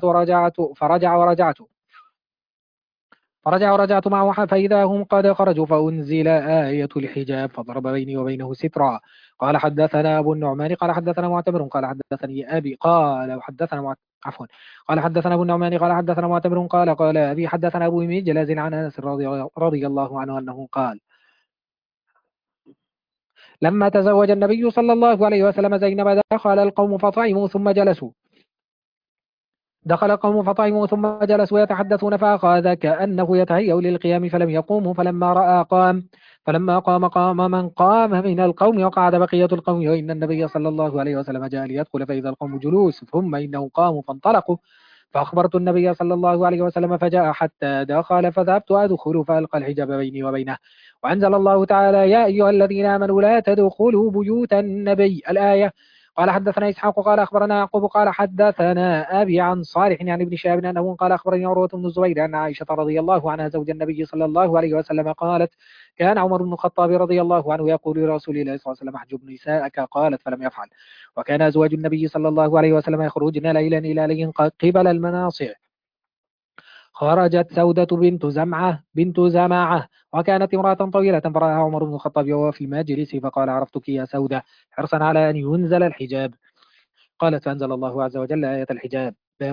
[SPEAKER 2] فرجع ورجعت معه فإذا هم قد خرجوا فأنزل آية الحجاب فضرب بيني وبينه سترا. قال حدثنا أبو النعمان قال حدثنا معتمر قال حدثني أبي قال حدثنا عفوا قال حدثنا أبو النعمان قال حدثنا معتمر قال أبي حدثنا أبو مجلز عن أنس رضي الله عنه أنه قال لما تزوج النبي صلى الله عليه وسلم زينب دخل القوم فطعموا ثم جلسوا يتحدثون فأخذ كأنه يتهيأ للقيام فلم يقوموا فلما قام من قام من القوم وقعد بقية القوم وإن النبي صلى الله عليه وسلم جاء ليدخل فإذا القوم جلوس ثم إنهم قاموا فانطلقوا فأخبرت النبي صلى الله عليه وسلم فجاء حتى دخل فذهبت أدخل فألقى الحجاب بيني وبينه وأنزل الله تعالى يا أيها الذين آمنوا لا تدخلوا بيوت النبي الآية. قال حدثنا إسحاق قال أخبرنا يعقوب قال حدثنا أبي عن صالح عن ابن شهاب أنه قال أخبرني عروة بن الزبير أن عائشة رضي الله عنها زوج النبي صلى الله عليه وسلم قالت كان عمر بن الخطاب رضي الله عنه يقول لرسول الله صلى الله عليه وسلم احجب نساءك قالت فلم يفعل. وكان أزواج النبي صلى الله عليه وسلم يخرجن ليلا إلى ليل قبل المناصع خرجت سودة بنت زمعة وكانت امرأة طويلة فرأها عمر بن الخطاب وهو في المجلس فقال عرفتك يا سودة حرصا على أن ينزل الحجاب. قالت فأنزل الله عز وجل آية الحجاب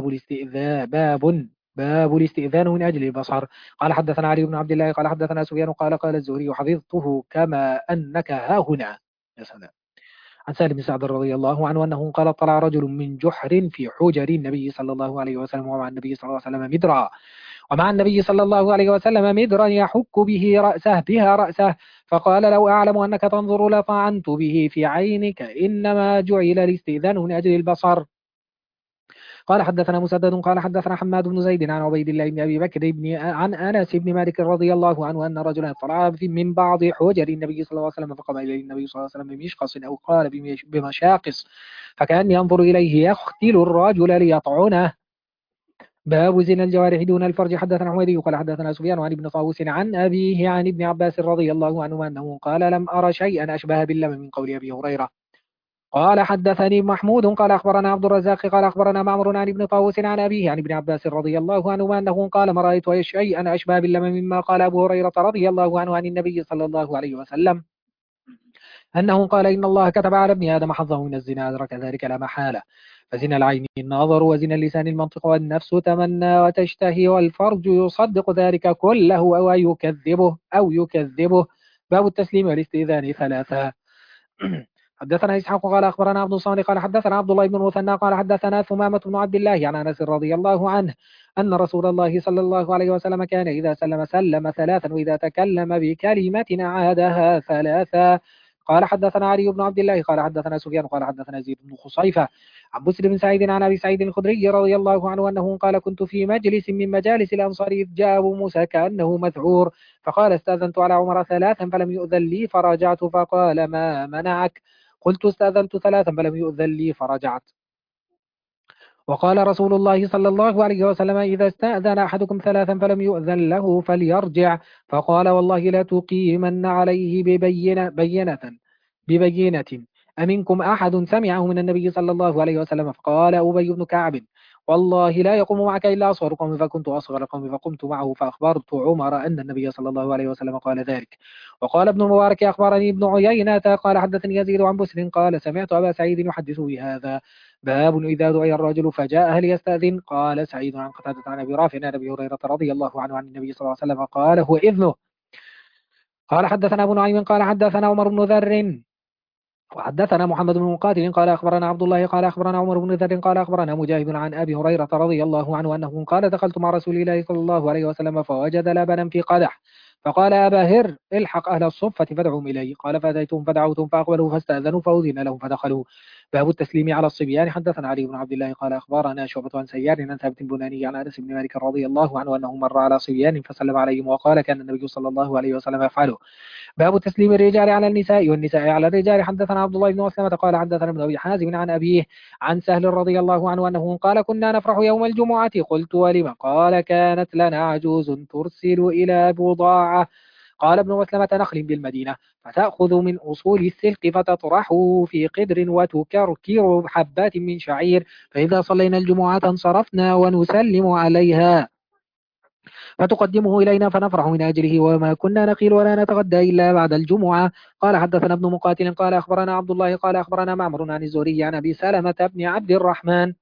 [SPEAKER 2] باب الاستئذان من أجل البصر. قال حدثنا علي بن عبد الله قال حدثنا سفيان قال الزهري حفظته كما أنك ها هنا. يا سلام. عن سالم بن سعد رضي الله عنه أنه قال طلع رجل من جحر في حجر النبي صلى الله عليه وسلم ومع النبي صلى الله عليه وسلم مدرا يحك بها رأسه فقال لو أعلم أنك تنظر لطعنت به في عينك إنما جعل الاستئذان من أجل البصر. قال حدثنا مسدد قال حدثنا حماد بن زيد عن عبيد الله بن أبي بكر عن أنس بن مالك رضي الله عنه أن رجلا طلع من بعض حجر النبي صلى الله عليه وسلم فقام إليه النبي صلى الله عليه وسلم بمشقص أو قال بمشاقص فكان ينظر إليه يختل الرجل ليطعنه. باب زنا الجوارح دون الفرج. حدثنا حميدي قال حدثنا سفيان عن ابن طاووس عن أبيه عن ابن عباس رضي الله عنه أنه قال لم أرى شيئا أشبه باللم من قول أبي هريرة. قال حدثني محمود قال أخبرنا عبد الرزاق قال أخبرنا معمر عن ابن طاووس عن أبيه عن ابن عباس رضي الله عنه أنه قال ما رأيت شيئا أشبه باللم مما قال أبو هريرة رضي الله عنه عن النبي صلى الله عليه وسلم أنه قال إن الله كتب على ابن آدم حظه من الزنا أدرك ذلك لا محالة فزنا العين النظر وزنا اللسان المنطق والنفس تمنى وتشتهي والفرج يصدق ذلك كله أو يكذبه. باب التسليم والاستئذان 3. حدثنا إسحاق قال أخبرنا عبد الصالح قال حدثنا عبد الله بن المثنى قال حدثنا ثمامة بن عبد الله عن أنس رضي الله عنه أن رسول الله صلى الله عليه وسلم كان إذا سلم 3 وإذا تكلم بكلمة عادها 3. قال حدثنا علي بن عبد الله قال حدثنا سفيان قال حدثنا زيد بن خصيفة عن بسر بن سعيد عن أبي سعيد الخدري رضي الله عنه أنه قال كنت في مجلس من مجالس الأنصار إذ جاء أبو موسى كأنه مذعور فقال استأذنت على عمر 3 فلم يؤذن لي فرجعت فقال ما منعك قلت استأذنت 3 فلم يؤذن لي فرجعت. وقال رسول الله صلى الله عليه وسلم إذا استأذن أحدكم ثلاثا فلم يؤذن له فليرجع. فقال والله لا تقيمن عليه ببينة أمنكم أحد سمعه من النبي صلى الله عليه وسلم؟ فقال أبي بن كعب والله لا يقوم معك إلا أصغر قوم، فكنت أصغر قوم فقمت معه فأخبرت عمر أن النبي صلى الله عليه وسلم قال ذلك. وقال ابن المبارك أخبرني ابن عيينة قال حدثني يزيد عن بسر قال سمعت أبا سعيد يحدث بهذا. باب إذا دعي الرجل فجاء هل يستأذن؟ قال سعيد عن قتادة عن أبي رافع عن أبي هريرة رضي الله عنه عن النبي صلى الله عليه وسلم قال هو إذنه. قال حدثنا أبو نعيم قال حدثنا عمر بن ذر وحدثنا محمد بن مقاتل قال أخبرنا عبد الله قال أخبرنا عمر بن ذر قال أخبرنا مجاهد عن أبي هريرة رضي الله عنه أنه قال دخلت مع رسول الله صلى الله عليه وسلم فوجد لبنا في قدح فقال أبا هر الحق أهل الصفة فادعوهم إلي. قال فأتيتهم فدعوتهم فأقبلوا فاستأذنوا فأذن لهم فدخلوا. باب التسليم على الصبيان. حدثنا علي بن عبد الله قال أخبرنا شعبة عن سيار عن ثابت البناني عن أنس بن مالك رضي الله عنه أنه مر على صبيان فسلم عليهم وقال كان النبي صلى الله عليه وسلم يفعله. باب تسليم الرجال على النساء والنساء على الرجال. حدثنا عبد الله بن مسلمة قال حدثنا ابن أبي حازم عن أبيه عن سهل رضي الله عنه أنه قال كنا نفرح يوم الجمعة. قلت ولم؟ قال كانت لنا عجوز ترسل إلى بضاعة. قال ابن مسلمة نخل بالمدينة فتأخذ من أصول السلك فتطرحه في قدر وتكركر حبات من شعير فإذا صلينا الجمعة انصرفنا ونسلم عليها فتقدمه إلينا فنفرح من أجله وما كنا نقيل ولا نتغدى إلا بعد الجمعة. قال حدثنا ابن مقاتل قال أخبرنا عبد الله قال أخبرنا معمر عن الزهري عن أبي سلمة بن عبد الرحمن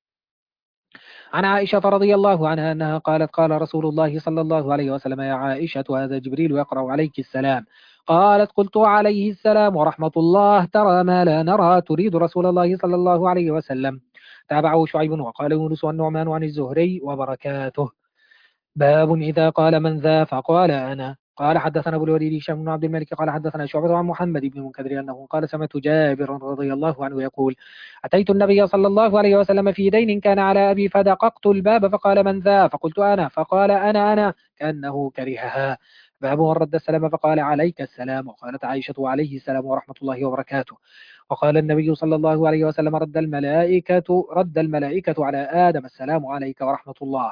[SPEAKER 2] عن عائشة رضي الله عنها أنها قالت قال رسول الله صلى الله عليه وسلم يا عائشة هذا جبريل يقرأ عليك السلام. قالت قلت عليه السلام ورحمة الله ترى ما لا نرى تريد رسول الله صلى الله عليه وسلم. تابعه شعيب وقال يونس والنعمان عن الزهري وبركاته. باب إذا قال من ذا فقال أنا. قال حدثنا أبو الوليد هشام بن عبد الملك قال حدثنا شعبة عن محمد بن المنكدر أنه قال سمعت جابر رضي الله عنه يقول أتيت النبي صلى الله عليه وسلم في دين كان على أبي فدققت الباب فقال من ذا فقلت أنا فقال أنا كأنه كرهها. باب من رد السلام فقال عليك السلام. وقالت عائشة وعليه السلام ورحمة الله وبركاته. وقال النبي صلى الله عليه وسلم رد الملائكة على آدم السلام عليك ورحمة الله.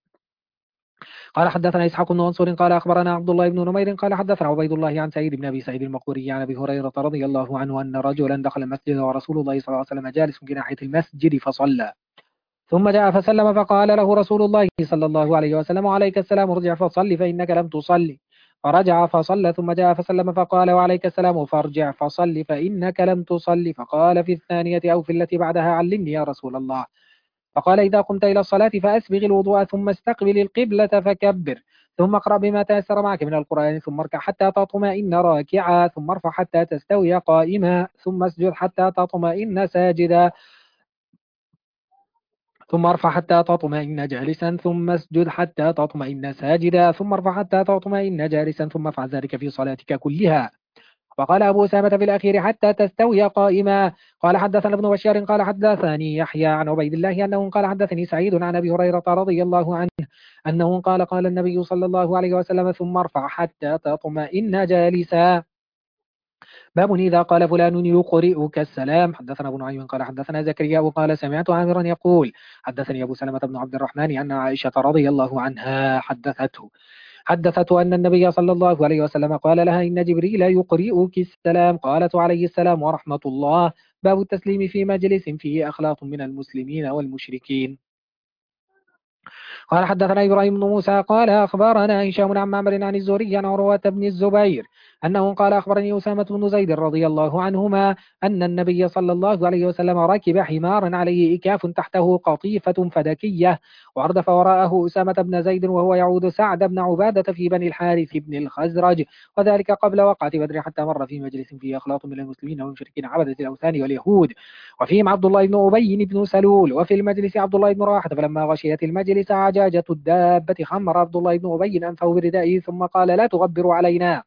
[SPEAKER 2] قال حدثنا إسحاق بن منصور قال أخبرنا عبد الله بن نمير قال حدثنا عبيد الله عن سعيد بن أبي سعيد المقبوري عن أبي هريرة رضي الله عنه أن رجلا دخل المسجد ورسول الله صلى الله عليه وسلم جالس في ناحية المسجد فصلى ثم جاء فسلم فقال له رسول الله صلى الله عليه وسلم عليك السلام ارجع فصلي فإنك لم تصلي. فرجع فصلى ثم جاء فسلم فقال وعليك السلام فارجع فصلي فإنك لم تصلي. فقال في الثانية أو في التي بعدها علمني يا رسول الله. فقال إذا قمت إلى الصلاة فأسبغ الوضوء ثم استقبل القبلة فكبر ثم اقرأ بما تيسر معك من القرآن ثم اركع حتى تطمئن راكعا ثم ارفع حتى تستوي قائما ثم اسجد حتى تطمئن ساجدا ثم ارفع حتى تطمئن جالسا ثم اسجد حتى تطمئن ساجدا ثم ارفع حتى تطمئن جالسا ثم افعل ذلك في صلاتك كلها. وقال أبو أسامة في الأخير حتى تستوي قائما. قال حدثنا ابن بشار قال حدثني يحيى عن عبيد الله أنه قال حدثني سعيد عن أبي هريرة رضي الله عنه أنه قال قال النبي صلى الله عليه وسلم ثم ارفع حتى تطمئن جالسا. باب إذا قال فلان يقرئك السلام. حدثنا أبو نعيم قال حدثنا زكريا وقال سمعت عامرا يقول حدثني أبو سلمة بن عبد الرحمن أن عائشة رضي الله عنها حدثته أن النبي صلى الله عليه وسلم قال لها إن جبريل يقرئك السلام. قالت عليه السلام ورحمة الله. باب التسليم في مجلس فيه أخلاق من المسلمين والمشركين. قال حدثنا إبراهيم بن موسى قال أخبرنا هشام عن معمر عن الزهري عن عروة بن الزبير أنه قال أخبرني أسامة بن زيد رضي الله عنهما أن النبي صلى الله عليه وسلم ركب حمارا عليه إكاف تحته قطيفة فدكية وأردف وراءه أسامة بن زيد وهو يعود سعد بن عبادة في بني الحارث بن الخزرج وذلك قبل وقعة بدر حتى مر في مجلس فيه أخلاط من المسلمين والمشركين عبدة الأوثان واليهود وفيهم عبد الله بن أبي بن سلول وفي المجلس عبد الله بن رواحة فلما غشيت المجلس عجاجة الدابة خمر عبد الله بن أبي أنفه بردائه ثم قال لا تغبروا علينا.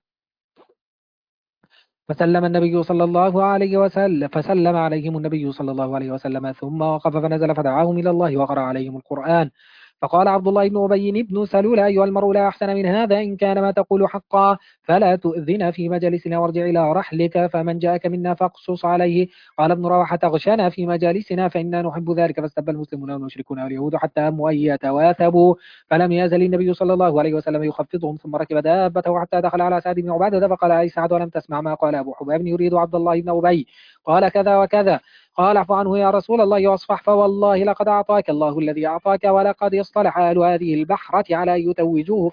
[SPEAKER 2] فسلم عليهم النبي صلى الله عليه وسلم ثم وقف فنزل فدعاهم إلى الله وقرأ عليهم القرآن
[SPEAKER 3] فقال عبد الله بن أبي بن سلول أيها المرء لا أحسن من هذا إن كان ما تقول حقا فلا تؤذنا في مجالسنا وارجع إلى رحلك فمن جاءك منا فاقصص عليه. قال ابن رواحة تغشنا في مجالسنا فإنا نحب ذلك فاستبى المسلمون والمشركون واليهود حتى هموا أن يتواثبوا فلم يزل النبي صلى الله عليه وسلم يخفضهم ثم ركب دابته حتى دخل على سعد بن عبادة فقال أي سعد ولم تسمع ما قال أبو حباب يريد عبد الله بن أبي قال كذا وكذا قال اعف عنه يا رسول الله واصفح فوالله لقد أعطاك الله الذي أعطاك ولقد اصطلح أهل هذه البحرة على أن يتوجوه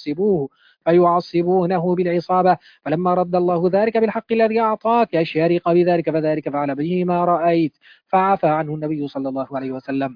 [SPEAKER 3] فيعصبونه بالعصابة فلما رد الله ذلك بالحق الذي أعطاك شارق بذلك فذلك فعل به ما رأيت فعفى عنه النبي صلى الله عليه وسلم.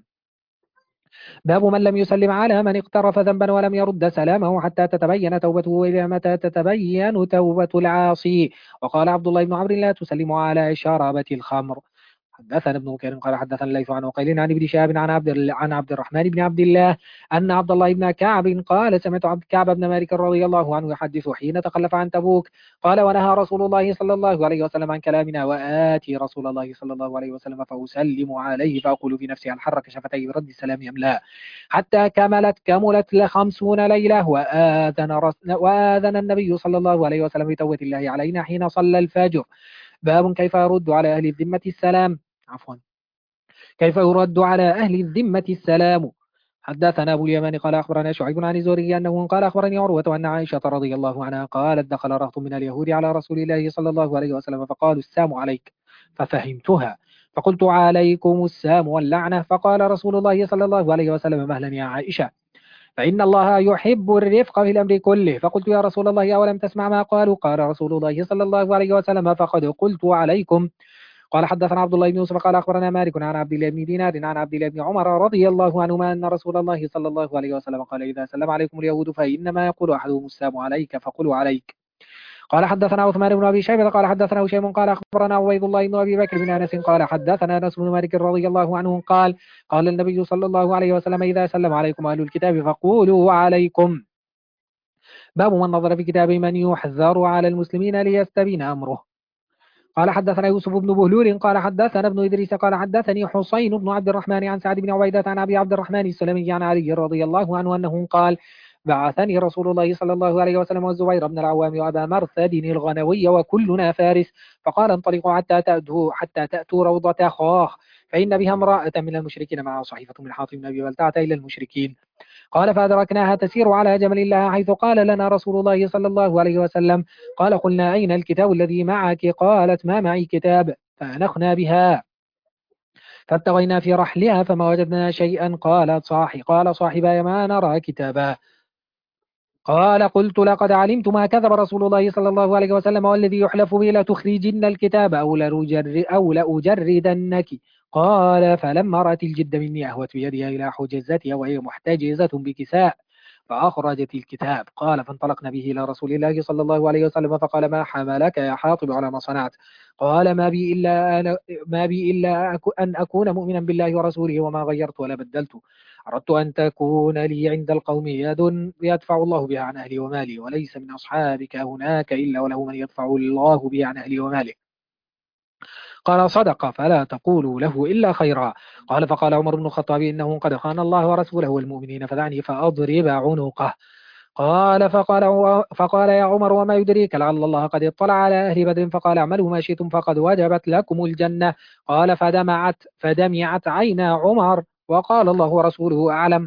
[SPEAKER 3] باب من لم يسلم على من اقترف ذنبا ولم يرد سلامه حتى تتبين توبته وإلى متى تتبين توبة العاصي. وقال عبد الله بن عمرو لا تسلموا على شرابة الخمر. حدثنا ابن بكير قال حدثنا الليث عن عقيل عن ابن شهاب عن عبد الرحمن بن عبد الله أن عبد الله بن كعب قال سمعت كعب بن مالك رضي الله عنه يحدث حين تخلف عن تبوك قال ونهى رسول الله صلى الله عليه وسلم عن كلامنا وآتي رسول الله صلى الله عليه وسلم فأسلم عليه فأقول في نفسي هل حرك شفتي برد السلام أم لا حتى كملت ل50 ليلة وآذن النبي صلى الله عليه وسلم بتوبة الله علينا حين صلى الفجر. باب كيف يرد على أهل الذمة السلام كيف يرد على أهل الذمة السلام. حدثنا أبو اليمان قال أخبرنا شعيب عن الزهري أنه قال أخبرني عروة أن عائشة رضي الله عنها قالت دخل رهط من اليهود على رسول الله صلى الله عليه وسلم فقالوا السلام عليك ففهمتها فقلت عليكم السلام واللعنة فقال رسول الله صلى الله عليه وسلم مهلا يا عائشة فإن الله يحب الرفق في الأمر كله. فقلت يا رسول الله أولم تسمع ما قالوا قال رسول الله صلى الله عليه وسلم فقد قلت عليكم. قال حدثنا عبد الله بن يوسف قال أخبرنا مالك عن عبد الله بن دينار عن عبد الله بن عمر رضي الله عنهما أن رسول الله صلى الله عليه وسلم قال إذا سلم عليكم اليهود فإنما يقول أحدهم السلام عليك فقلوا عليك. قال حدثنا عثمان بن أبي شيبة قال حدثنا هشيم قال أخبرنا عبيد الله بن أبي بكر بن أنس قال حدثنا أنس بن مالك رضي الله عنه قال قال النبي صلى الله عليه وسلم إذا سلم عليكم أهل الكتاب فقولوا عليكم. باب من نظر في كتاب من يحذر على المسلمين ليستبين أمره. قال حدثنا يوسف بن بهلول قال حدثنا ابن إدريس قال حدثني حسين بن عبد الرحمن عن سعد بن عبيدة عن أبي عبد الرحمن السلمي عن علي رضي الله عنه أنه قال بعثني رسول الله صلى الله عليه وسلم والزبير بن العوام وأبا مرثد الغنوي وكلنا فارس فقال انطلقوا حتى تأتوا روضة خاخ فإن بها امرأة من المشركين معها صحيفة من حاطب بن أبي بلتعة إلى المشركين. قال فأدركناها تسير على جمل لها حيث قال لنا رسول الله صلى الله عليه وسلم قال قلنا أين الكتاب الذي معك قالت ما معي كتاب فأنخنا بها فابتغينا في رحلها فما وجدنا شيئا قال صاحباي ما نرى كتابا. قال قلت لقد علمت ما كذب رسول الله صلى الله عليه وسلم والذي يحلف به لتخرجن الكتاب أو لأجردنك. قال فلما رأت الجد مني أهوت بيدها إلى حجزتها وهي محتجزة بكساء فأخرجت الكتاب. قال فانطلقنا به إلى رسول الله صلى الله عليه وسلم فقال ما حملك يا حاطب على ما صنعت. قال ما بي إلا أن أكون مؤمنا بالله ورسوله وما غيرت ولا بدلت. أردت أن تكون لي عند القوم يد يدفع الله بها عن أهلي ومالي وليس من أصحابك هناك إلا وله من يدفع الله به عن أهلي ومالي. قال صدق فلا تقولوا له إلا خيرا. قال فقال عمر بن الخطاب إنه قد خان الله ورسوله والمؤمنين فدعني فأضرب عنقه. فقال يا عمر وما يدريك لعل الله قد اطلع على أهل بدر فقال اعملوا ما شئتم فقد وجبت لكم الجنة. قال فدمعت عينا عمر وقال الله ورسوله أعلم.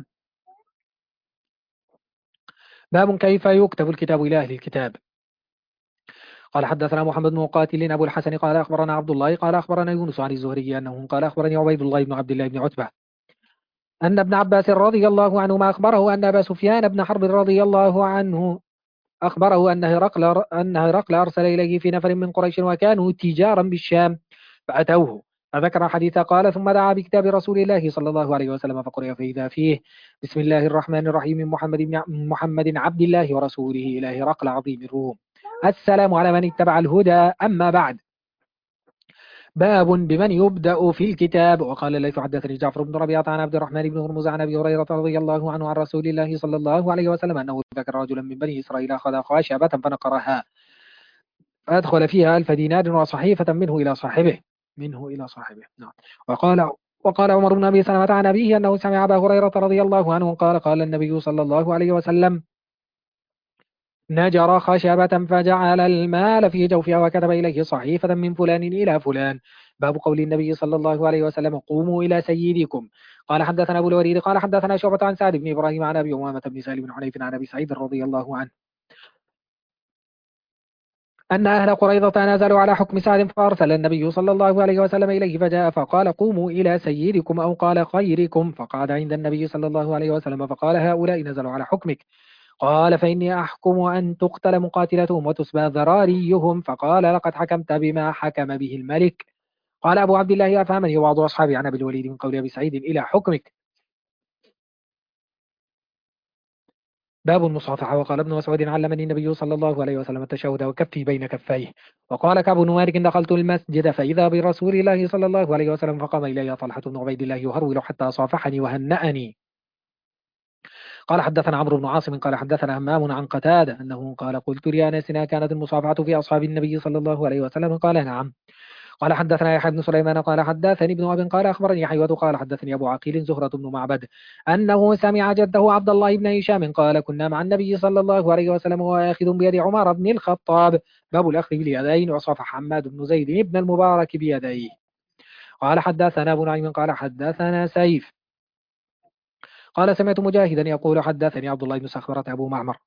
[SPEAKER 3] باب كيف يكتب الكتاب إلى أهل الكتاب. قال حدثنا محمد بن مقاتل أبو الحسن قال أخبرنا عبد الله قال أخبرنا يونس عن الزهري أنه قال أخبرني عبيد الله بن عبد الله بن عتبة أن ابن عباس رضي الله عنهما أخبره أن أبا سفيان بن حرب رضي الله عنه أخبره أن هرقل أرسل إليه في نفر من قريش وكانوا تجارا بالشام فأتوه فذكر حديث قال ثم دعا بكتاب رسول الله صلى الله عليه وسلم فقرأ فإذا فيه بسم الله الرحمن الرحيم محمد عبد الله ورسوله إلى هرقل عظيم الروم السلام على من اتبع الهدى أما بعد. باب بمن يبدأ في الكتاب. وقال ليث حدثني جعفر بن ربيعة عن عبد الرحمن بن هرمز عن أبي هريرة رضي الله عنه عن رسول الله صلى الله عليه وسلم أنه ذكر رجلا من بني إسرائيل أخذ خاشبة فنقرها فأدخل فيها 1000 دينار وصحيفة منه إلى صاحبه نعم. وقال عمر بن أبي سلمة عن أبيه أنه سمع أبا هريرة رضي الله عنه قال قال النبي صلى الله عليه وسلم نجر خشبة فجعل المال في جوفها وكتب إليه صحيفة من فلان إلى فلان. باب قول النبي صلى الله عليه وسلم قوموا إلى سيدكم. قال حدثنا أبو الوليد قال حدثنا شعبة عن سعد بن إبراهيم عن أبي أمامة بن سالم بن حنيف عن أبي سعيد رضي الله عنه أن أهل قريظة نزلوا على حكم سعد فأرسل النبي صلى الله عليه وسلم إليه فجاء فقال قوموا إلى سيدكم أو قال خيركم فقعد عند النبي صلى الله عليه وسلم فقال هؤلاء نزلوا على حكمك. قال فإني أحكم أن تقتل مقاتلتهم وتسبى ذراريهم فقال لقد حكمت بما حكم به الملك. قال أبو عبد الله أفهمني بعض أصحابي عن أبي الوليد من قول أبي سعيد إلى حكمك. باب المصافحة. وقال ابن مسعود علمني النبي صلى الله عليه وسلم التشهد وكفي بين كفيه. وقال كعب بن مالك دخلت المسجد فإذا برسول الله صلى الله عليه وسلم فقام إلي طلحة بن عبيد الله يهرول حتى صافحني وهنأني. قال حدثنا عمرو بن عاصم قال حدثنا همام عن قتادة أنه قال قلت لأنس كانت المصافحة في أصحاب النبي صلى الله عليه وسلم قال نعم. قال حدثنا يحيى بن سليمان قال حدثني ابن أبي قال أخبرني حيوة قال حدثني أبو عقيل زهرة بن معبد أنه سمع جده عبد الله بن هشام قال كنا مع النبي صلى الله عليه وسلم وآخذ بيد عمر بن الخطاب. باب الأخذ باليدين. وصافح حماد بن زيد بن المبارك بيديه. قال حدثنا أبو نعيم قال حدثنا سيف قال سمعت مجاهدا يقول حدثني عبد الله بن سخبرة أبو معمر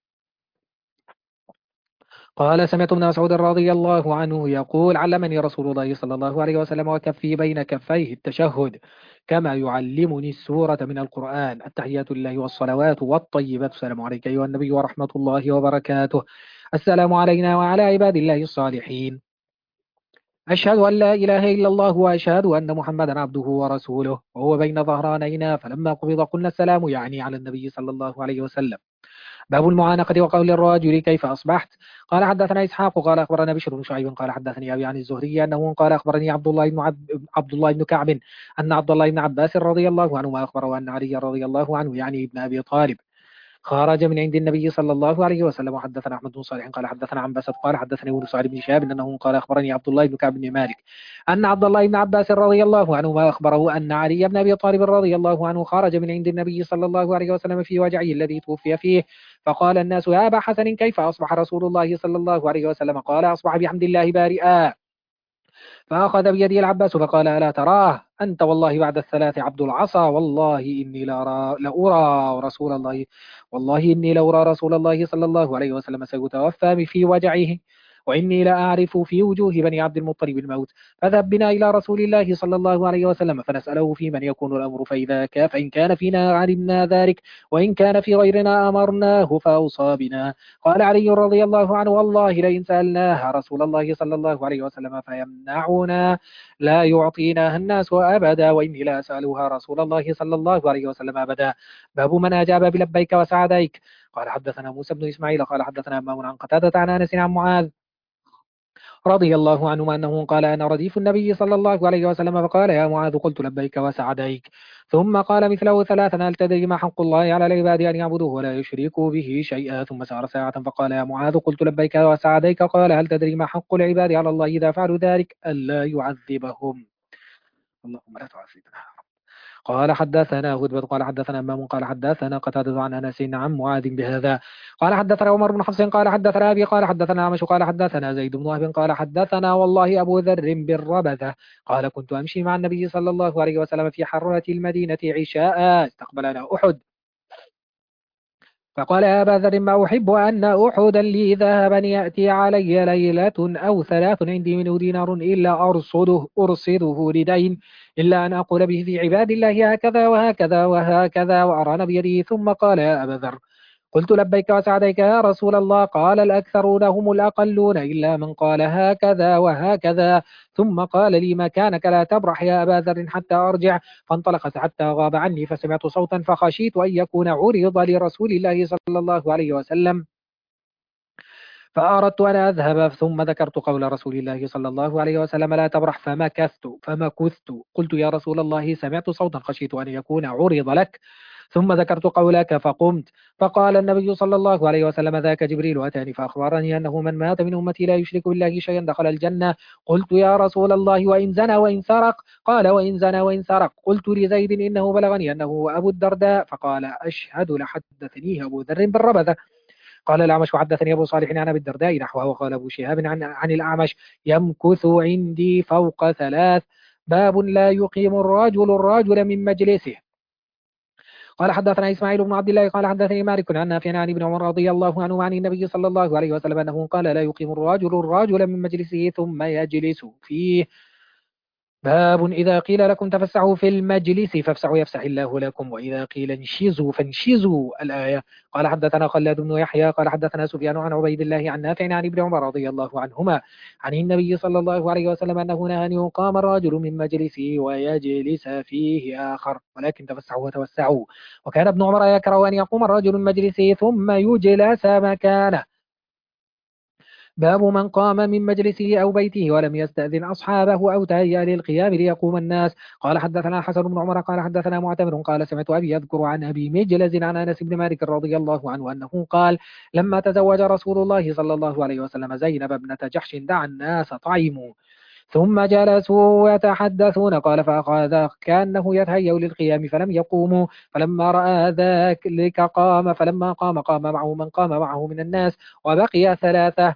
[SPEAKER 3] قال سمعت ابن مسعود رضي الله عنه يقول علمني رسول الله صلى الله عليه وسلم وكفي بين كفيه التشهد كما يعلمني السورة من القرآن التحيات لله والصلوات والطيبات السلام عليك أيها النبي ورحمة الله وبركاته السلام علينا وعلى عباد الله الصالحين أشهد أن لا إله إلا الله وأشهد أن محمدا عبده ورسوله وهو بين ظهرانينا فلما قبض قلنا السلام يعني على النبي صلى الله عليه وسلم. باب المعانقة وقول الرجل كيف أصبحت. قال حدثنا إسحاق قال أخبرنا بشر بن شعيب قال حدثني أبي عن الزهري أنه قال أخبرني عبد الله بن كعب أن عبد الله بن عباس رضي الله عنهما أخبره أن علي رضي الله عنه يعني ابن أبي طالب خرج من عند النبي صلى الله عليه وسلم. وحدثنا أحمد بن صالح قال حدثنا عن بسط قال حدثني ابن سعد بن شهاب أنه قال أخبرني عبد الله بن كعب بن مالك أن عبد الله بن عباس رضي الله عنهما أخبره أن علي بن أبي طالب رضي الله عنه خرج من عند النبي صلى الله عليه وسلم في وجعه الذي توفي فيه فقال الناس يا أبا حسن كيف أصبح رسول الله صلى الله عليه وسلم قال أصبح بحمد الله بارئا. فأخذ بيدي العباس فقال ألا تراه أنت والله بعد الثلاث عبد العصا والله إني لأرى رسول الله والله إني لأرى رسول الله صلى الله عليه وسلم سيتوفى في وجعه وإني لأعرف في وجوه بني عبد المطلب الموت فذهب بنا إلى رسول الله صلى الله عليه وسلم فنسأله في من يكون الأمر فإن كان فينا علمنا ذلك وإن كان في غيرنا أمرناه فأوصى بنا. قال علي رضي الله عنه والله لئن سألناها رسول الله صلى الله عليه وسلم فيمنعنا لا يعطيناها الناس أبدا وإني لا أسألها رسول الله صلى الله عليه وسلم أبدا. باب من أجاب بلبيك وسعديك. قال حدثنا موسى بن إسماعيل قال حدثنا أمام عن قتادة عن أنس عن معاذ رضي الله عنهما أنه قال أنا رديف النبي صلى الله عليه وسلم فقال يا معاذ قلت لبيك وسعديك ثم قال مثله ثلاثا هل تدري ما حق الله على العباد أن يعبدوه ولا يشركوا به شيئا ثم سار ساعة فقال يا معاذ قلت لبيك وسعديك قال هل تدري ما حق العباد على الله إذا فعلوا ذلك ألا يعذبهم. اللهم لا تعذبنا. قال حدثنا هدبة قال حدثنا أمام قال حدثنا قتادة عن أنس عن معاذ بهذا. قال حدثنا عمر بن حفص قال حدثنا أبي قال حدثنا عمش قال حدثنا زيد بن وهب قال حدثنا والله أبو ذر بالربذة قال كنت أمشي مع النبي صلى الله عليه وسلم في حرة المدينة عشاء استقبلنا أحد فقال يا أبا ذر ما أحب أن أحدا لي ذهبا يأتي علي ليلة أو ثلاث عندي منه دينار إلا أرصده لدين إلا أن أقول به في عباد الله هكذا وهكذا وهكذا وأران بيده ثم قال يا أبا ذر قلت لبيك وسعديك يا رسول الله قال الأكثرون هم الأقلون إلا من قال هكذا وهكذا ثم قال لي مكانك لا تبرح يا أبا ذر حتى أرجع فانطلقت حتى غاب عني فسمعت صوتا فخشيت أن يكون عرض لرسول الله صلى الله عليه وسلم فأردت أن أذهب ثم ذكرت قول رسول الله صلى الله عليه وسلم لا تبرح فمكثت قلت يا رسول الله سمعت صوتا خشيت أن يكون عرض لك ثم ذكرت قولك فقمت، فقال النبي صلى الله عليه وسلم ذاك جبريل أتاني فأخبرني أنه من مات من أمتي لا يشرك بالله شيئا دخل الجنة. قلت يا رسول الله وإن زنى وإن سرق؟ قال وإن زنى وإن سرق. قلت لزيد إنه بلغني أنه أبو الدرداء، فقال أشهد لحدثنيه أبو ذر بالربذة. قال الأعمش وحدثني أبو صالح عن أبي الدرداء نحوه. وقال أبو شهاب عن الأعمش يمكث عندي فوق 3. باب لا يقيم الرجل من مجلسه. قال حدثنا إسماعيل بن عبد الله قال حدثني مالك عن نافع عن ابن عمر رضي الله عنه عن النبي صلى الله عليه وسلم أنه قال لا يقيم الرجل من مجلسه ثم يجلس فيه. باب إذا قيل لكم تفسحوا في المجلس فافسحوا يفسح الله لكم، وإذا قيل انشزوا فانشزوا. الآية. قال حدثنا خلاد بن يحيى قال حدثنا سفيان عن عبيد الله عن نافع عن ابن عمر رضي الله عنهما عن النبي صلى الله عليه وسلم أنه نهى أن يقام الرجل من مجلسه ويجلس فيه آخر، ولكن تفسحوا وتوسعوا. وكان ابن عمر يكره أن يقوم الرجل من مجلسه ثم يجلس مكانه. باب من قام من مجلسه أو بيته ولم يستأذن أصحابه أو تهيأ للقيام ليقوم الناس. قال حدثنا حسن بن عمر قال حدثنا معتمر قال سمعت أبي يذكر عن أبي مجلز عن أنس بن مالك رضي الله عنه أنه قال لما تزوج رسول الله صلى الله عليه وسلم زينب ابنة جحش دعا الناس طعموا ثم جلسوا يتحدثون. قال فأخذ كأنه يتهيأ للقيام فلم يقوموا، فلما رأى ذلك قام، فلما قام معه من قام معه من الناس وبقي 3.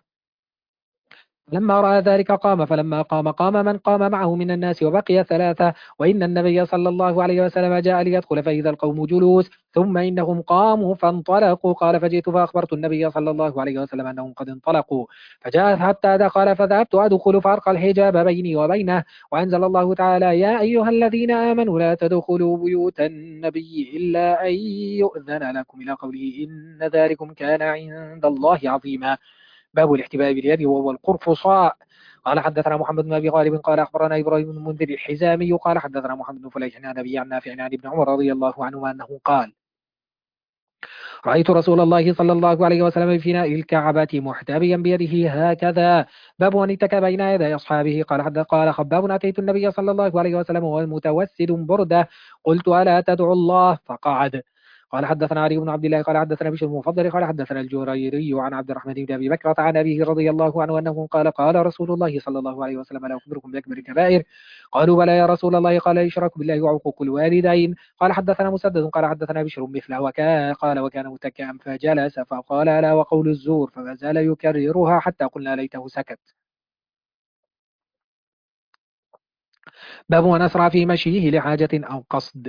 [SPEAKER 3] لما رأى ذلك قام، فلما قام من قام معه من الناس وبقي 3. وإن النبي صلى الله عليه وسلم جاء ليدخل فإذا القوم جلوس ثم إنهم قاموا فانطلقوا. قال فجئت فأخبرت النبي صلى الله عليه وسلم أنهم قد انطلقوا، فجاء حتى دخل فذهبت أدخل فأرقى الحجاب بيني وبينه، وأنزل الله تعالى يا أيها الذين آمنوا لا تدخلوا بيوت النبي إلا أن يؤذن لكم إلى قوله إن ذلكم كان عند الله عظيما. باب الاحتباء باليد وهو القرفصاء. قال حدثنا محمد بن ابي غالب قال اخبرنا ابراهيم بن المنذر الحزامي قال حدثنا محمد بن فليح عن ابي عن نافع عن ابن عمر رضي الله عنهما انه قال رأيت رسول الله صلى الله عليه وسلم في فناء الكعبة محتبيا بيده هكذا. باب من اتكى بين يدي أصحابه. قال خباب أتيت النبي صلى الله عليه وسلم وهو متوسد بردة، قلت ألا تدعو الله؟ فقعد. قال حدثنا علي بن عبد الله قال حدثنا بشر المفضل قال حدثنا الجريري عن عبد الرحمن بن ابي بكرة عن ابيه رضي الله عنه انه قال قال رسول الله صلى الله عليه وسلم لا اخبركم باكبر الكبائر؟ قالوا بلى يا رسول الله. قال الاشراك بالله وعقوق الوالدين. قال حدثنا مسدد قال حدثنا بشر مثله قال وكان متكئا فجلس فقال الا وقول الزور، فما زال يكررها حتى قلنا ليته سكت. باب من اسرع في مشيه لحاجة او قصد.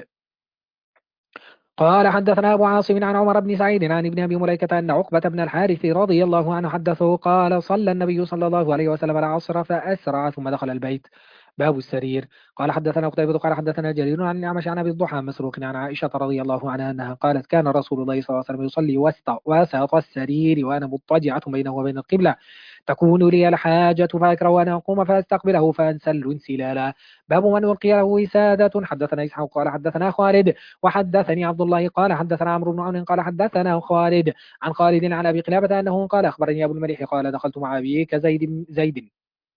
[SPEAKER 3] قال حدثنا أبو عاصم عن عمر بن سعيد عن ابن أبي مليكة أن عقبة بن الحارث رضي الله عنه حدثه قال صلى النبي صلى الله عليه وسلم العصر فأسرع ثم دخل البيت. باب السرير. قال حدثنا قتيبة قال حدثنا جرير عن الأعمش عن أبي الضحى مسروق عن عائشة رضي الله عنها أنها قالت كان رسول الله صلى الله عليه وسلم يصلي وسط السرير وأنا مضطجعة بينه وبين القبلة، تكون لي الحاجة فأكره أن أقوم فأستقبله فأنسل انسلالا. باب من ألقي له وسادة. حدثنا إسحاق قال حدثنا خالد وحدثني عبد الله قال حدثنا عمرو بن عون قال حدثنا خالد عن خالد عن أبي قلابة أنه قال أخبرني أبو المليح قال دخلت مع أبيك زيد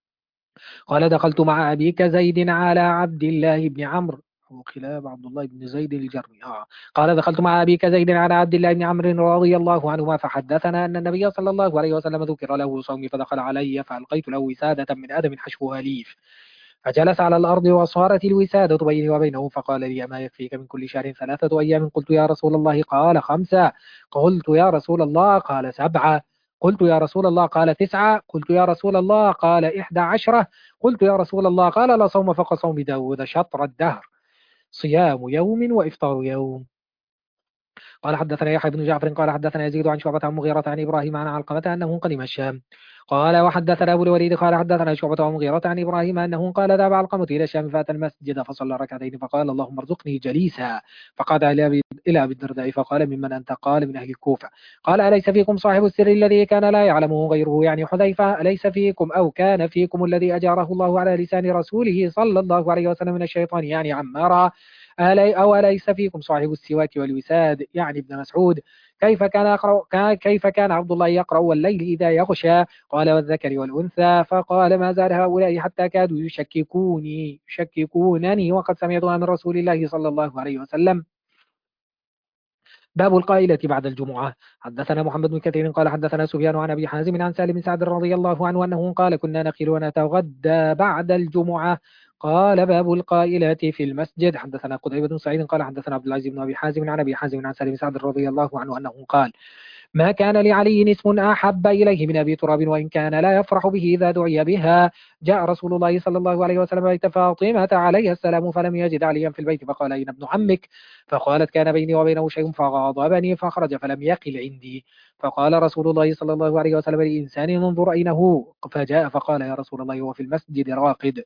[SPEAKER 3] قال دخلت مع أبيك زيد على عبد الله بن عمرو أبو قلاب عبد الله بن زيد الجرمي قال دخلت مع أبيك زيد على عبد الله بن عمرو رضي الله عنهما فحدثنا أن النبي صلى الله عليه وسلم ذكر له صومي فدخل علي فألقيت له وسادة من آدم حشوها ليف، فجلس على الأرض وصارت الوسادة بيني وبينه فقال لي أما يكفيك من كل شهر 3 أيام؟ قلت يا رسول الله قال 5. قلت يا رسول الله قال 7. قلت يا رسول الله قال 9. قلت يا رسول الله قال 11. قلت يا رسول الله قال لا صوم فوق صوم داود شطر الدهر، صيام يوم وإفطار يوم. قال حدثنا يحيى بن جعفر قال حدثنا يزيد عن شعبة عن مغيرة عن إبراهيم عن علقمة أنه قدم الشام. قال وحدثنا أبو الوليد قال حدثنا شعبة عن مغيرة عن إبراهيم أنه قال ذهب علقمة إلى الشام فأتى المسجد فصلى ركعتين فقال اللهم ارزقني جليسا، فقعد إلى أبي الدرداء فقال ممن أنت؟ قال من أهل الكوفة. قال أليس فيكم صاحب السر الذي كان لا يعلمه غيره يعني حذيفة؟ أليس فيكم أو كان فيكم الذي أجاره الله على لسان رسوله صلى الله عليه وسلم من الشيطان يعني عمارا؟ أو أليس فيكم صاحب السواك والوساد يعني ابن مسعود؟ كيف كان عبد الله يقرأ والليل إذا يغشى؟ قال والذكر والأنثى. فقال ما زال هؤلاء حتى كادوا يشككونني وقد سمعتها من رسول الله صلى الله عليه وسلم. باب القائلة بعد الجمعة. حدثنا محمد بن كثير قال حدثنا سفيان عن أبي حازم عن سالم بن سعد رضي الله عنه أنه قال كنا نقيل ونتغدى بعد الجمعة. قال باب القائلة في المسجد. حدثنا قتيبة بن سعيد قال حدثنا عبد العزيز بن أبي حازم عن أبي حازم عن سالم بن سعد رضي الله عنه أنه قال ما كان لعلي اسم أحب إليه من أبي تراب وإن كان لا يفرح به إذا دعي بها. جاء رسول الله صلى الله عليه وسلم بيت فاطمة عليه السلام فلم يجد عليا في البيت فقال أين ابن عمك؟ فقالت كان بيني وبينه شيء فغاضبني فخرج فلم يقل عندي. فقال رسول الله صلى الله عليه وسلم لإنسان انظر أين هو؟ فجاء فقال يا رسول الله هو في المسجد راقد.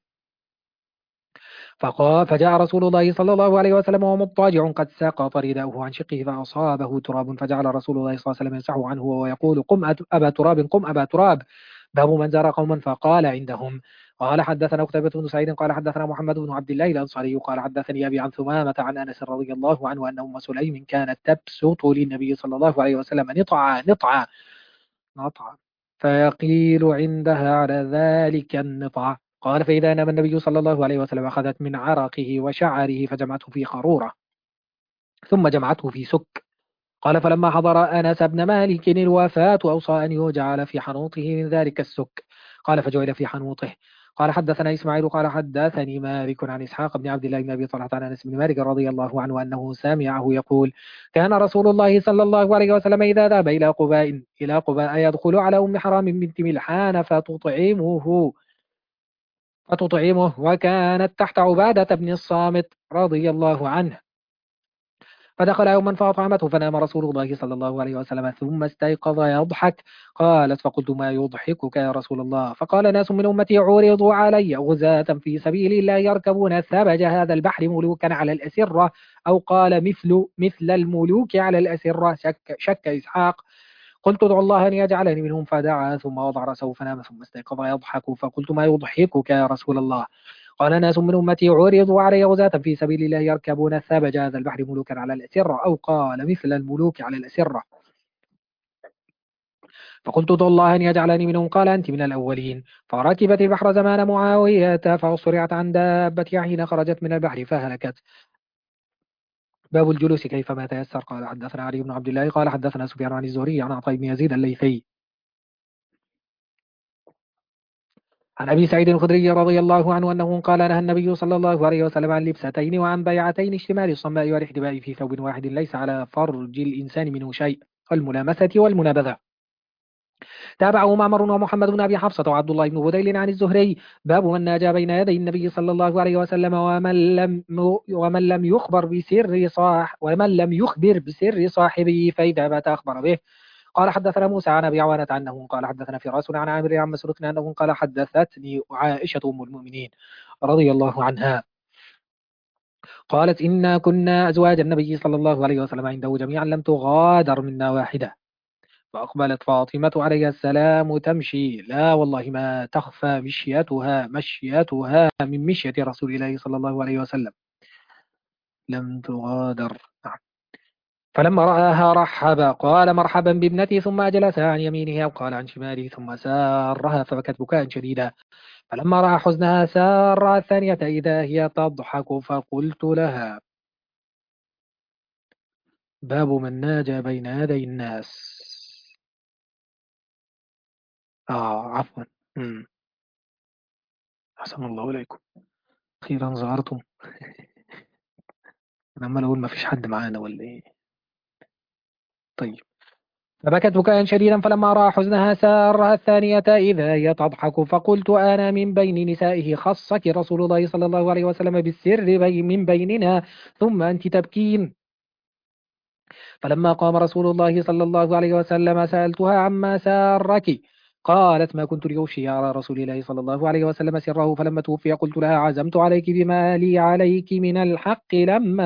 [SPEAKER 3] فجاء رسول الله صلى الله عليه وسلم وهو مضطجع قد سقط رداؤه عن شقه فأصابه تراب فجعل رسول الله صلى الله عليه وسلم يمسحه عنه ويقول قم أبا تراب قم أبا تراب. باب من زار قوما فقال عندهم. قال حدثنا قتيبة بن سعيد قال حدثنا محمد بن عبد الله الأنصاري قال حدثني أبي عن ثمامة عن أنس رضي الله عنه أن أم سليم كانت تبسط للنبي صلى الله عليه وسلم نطعا فيقيل عندها على ذلك النطع. قال فإذا نام النبي صلى الله عليه وسلم أخذت من عرقه وشعره فجمعته في قارورة ثم جمعته في سك. قال فلما حضر أنس بن مالك الوفاة أوصى أن يجعل في حنوطه من ذلك السك. قال فجعل في حنوطه. قال حدثنا إسماعيل قال حدثني مالك عن إسحاق بن عبد الله بن أبي طلحة عن أنس بن مالك رضي الله عنه أنه سمعه يقول كان رسول الله صلى الله عليه وسلم إذا ذهب إلى قباء يدخل على أم حرام بنت ملحان فتطعمه وكانت تحت عبادة بن الصامت رضي الله عنه. فدخل يوما فأطعمته فنام رسول الله صلى الله عليه وسلم ثم استيقظ يضحك. قالت فقلت ما يضحكك يا رسول الله؟ فقال ناس من أمتي عرضوا علي غزاة في سبيل الله يركبون ثبج هذا البحر ملوكا على الأسرة أو قال مثل الملوك على الأسرة شك إسحاق. قلت ادعو الله أن يجعلني منهم فدعا ثم وضع رأسه فنام ثم استيقظ يضحك. فقلت ما يضحكك يا رسول الله؟ قال ناس من أمتي عرضوا علي غزاة في سبيل الله يركبون ثبج هذا البحر ملوكا على الأسرة أو قال مثل الملوك على الأسرة. فقلت ادعو الله أن يجعلني منهم. قال أنت من الأولين. فركبت البحر زمان معاوية فأصرعت عن دابتها حين خرجت من البحر فهلكت. باب الجلوس كيفما تيسر. قال حدثنا علي بن عبد الله قال حدثنا سفيان عن الزهري عن عطاء بن يزيد الليثي عن أبي سعيد الخدري رضي الله عنه أنه قال نهى النبي صلى الله عليه وسلم عن لبستين وعن بيعتين اشتمال الصماء والاحتباء في ثوب واحد ليس على فرج الإنسان منه شيء والملامسة والمنابذة. تابعه معمر ومحمد بن أبي حفصة وعبد الله بن بديل عن الزهري. باب من ناجى بين يدي النبي صلى الله عليه وسلم ومن لم يخبر بسر صاحبه فإذا بات أخبر به. قال حدثنا موسى عن ابي عوانة عنه قال حدثنا فراس عن عامر عن مسروق انه قال حدثتني عائشة ام المؤمنين رضي الله عنها قالت إنا كنا أزواج النبي صلى الله عليه وسلم عنده جميعا لم تغادر منا واحدة. فأقبلت فاطمة عليه السلام تمشي لا والله ما تخفى مشيتها من مشية رسول الله صلى الله عليه وسلم لم تغادر. فلما رآها رحب قال مرحبا بابنتي ثم أجلسها عن يمينه أو قال عن شماله ثم سارها فبكت بكاء شديدا. فلما رأى حزنها سارها الثانية إذا هي تضحك فقلت لها باب من ناجى بين يدي الناس. عفوا. مم. أحسن الله إليكم أخيرا ظهرتم. أنا عمال أقول ما فيش حد معانا ولا إيه؟ طيب. فبكت بكاء شديدا فلما رأى حزنها سارها الثانية إذا هي تضحك فقلت أنا من بين نسائه خصك رسول الله صلى الله عليه وسلم بالسر من بيننا ثم أنت تبكين. فلما قام رسول الله صلى الله عليه وسلم سألتها عما سارك قالت ما كنت لأفشي على رسول الله صلى الله عليه وسلم سره فلما توفي قلت لها عزمت عليك بما لي عليك من الحق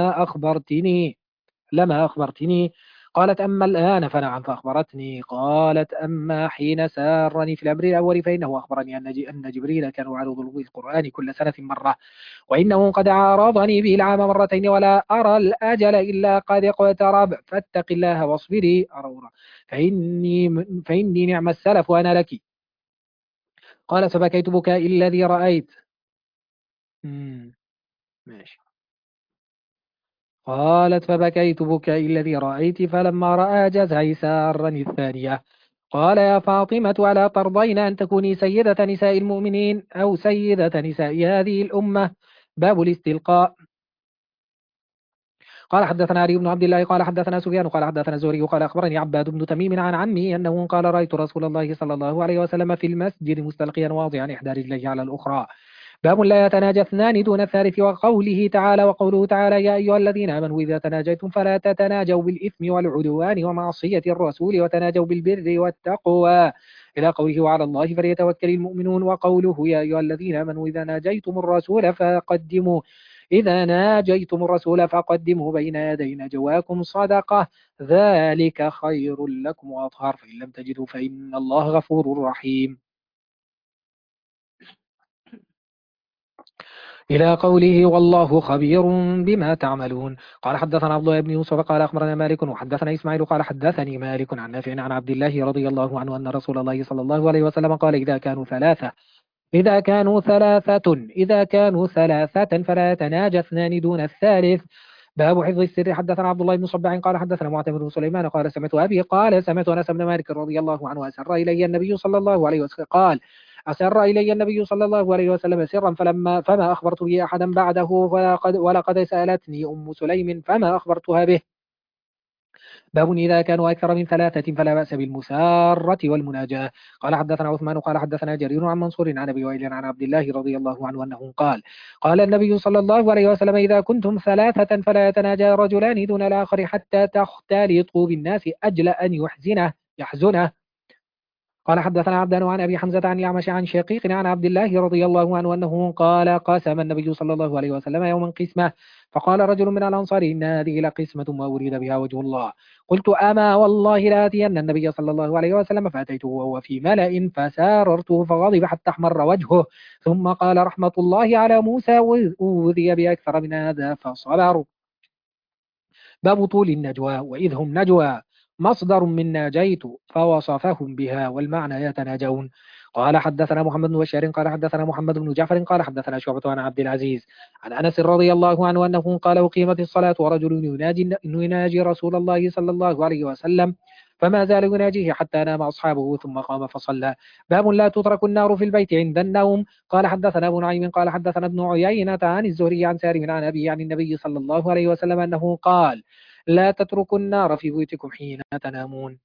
[SPEAKER 3] لما أخبرتني. قالت أما الآن فنعم فأخبرتني. قالت أما حين سارني في الأمر الأول فإنه أخبرني أن جبريل كان يعرض له القرآن كل سنة مرة وإنه قد عارضني به العام مرتين ولا أرى الأجل إلا قد اقترب فاتق الله واصبري أرورا فإني نعم السلف وأنا لك. قال فبكيت بكائي الذي رأيت. ماشي. قالت فبكيت بكائي الذي رأيت، فلما رأى جزعي سارني الثانية. قال يا فاطمة ألا ترضين أن تكوني سيدة نساء المؤمنين أو سيدة نساء هذه الأمة؟ باب الاستلقاء. قال حدثنا علي بن عبد الله قال حدثنا سفيان قال حدثنا الزهري قال أخبرني عباد بن تميم عن عمي أنه قال رأيت رسول الله صلى الله عليه وسلم في المسجد مستلقيا واضعا إحدى رجليه على الأخرى. باب لا يتناجى اثنان دون الثالث، وقوله تعالى يا أيها الذين آمنوا إذا تناجيتم فلا تتناجوا بالإثم والعدوان ومعصية الرسول وتناجوا بالبر والتقوى إلى قوله وعلى الله فليتوكل المؤمنون. وقوله يا أيها الذين آمنوا إذا ناجيتم الرسول فقدموا بين يدي نجواكم صدقة، ذلك خير لكم وأطهر، فإن لم تجدوا فإن الله غفور رحيم. إلى قوله والله خبير بما تعملون. قال حدثنا عبد الله بن يوسف قال أخبرنا مالك وحدثنا إسماعيل قال حدثني مالك عن نافع عن عبد الله رضي الله عنه أن رسول الله صلى الله عليه وسلم قال إذا كانوا ثلاثة فلا يتناجى اثنان دون الثالث. باب حفظ السر. حدثنا عبد الله بن صباح قال حدثنا معتمر بن سليمان قال سمعت أبي قال سمعت أنس بن مالك رضي الله عنه أسر إلي النبي صلى الله عليه وسلم سرا فما أخبرت به أحدا بعده، ولقد سألتني أم سليم فما أخبرتها به. باب إذا كانوا أكثر من ثلاثة فلا بأس بالمسارة والمناجاة. قال حدثنا عثمان قال حدثنا جرير عن منصور عن أبي وائل عن عبد الله رضي الله عنه أنه قال النبي صلى الله عليه وسلم إذا كنتم ثلاثة فلا يتناجى رجلان دون الآخر حتى تختلطوا بالناس أجل أن يحزنه. قال حدثنا عبدان عن أبي حمزة عن الأعمش عن شقيق عن عبد الله رضي الله عنه أنه قال قسم النبي صلى الله عليه وسلم يوما قسمة، فقال رجل من الأنصار إن هذه لقسمة ما أريد بها وجه الله. قلت أما والله لآتين النبي صلى الله عليه وسلم فأتيته وهو في ملأ فساررته فغضب حتى احمر وجهه، ثم قال رحمة الله على موسى وأوذي بأكثر من هذا فصبر. باب طول النجوى. وإذ هم نجوى مصدر من ناجيت فوصفهم بها والمعنى يتناجون. قال حدثنا محمد بن بشار قال حدثنا محمد بن جعفر قال حدثنا شعبة عن عبد العزيز عن أنس رضي الله عنه أنه قال أقيمت الصلاة ورجل يناجي رسول الله صلى الله عليه وسلم فما زال يناجيه حتى نام أصحابه ثم قام فصلى. باب لا تترك النار في البيت عند النوم. قال حدثنا أبو نعيم قال حدثنا ابن عيينة عن الزهري عن سالم عن أبي عن النبي صلى الله عليه وسلم أنه قال لا تتركوا النار في بيوتكم حين تنامون.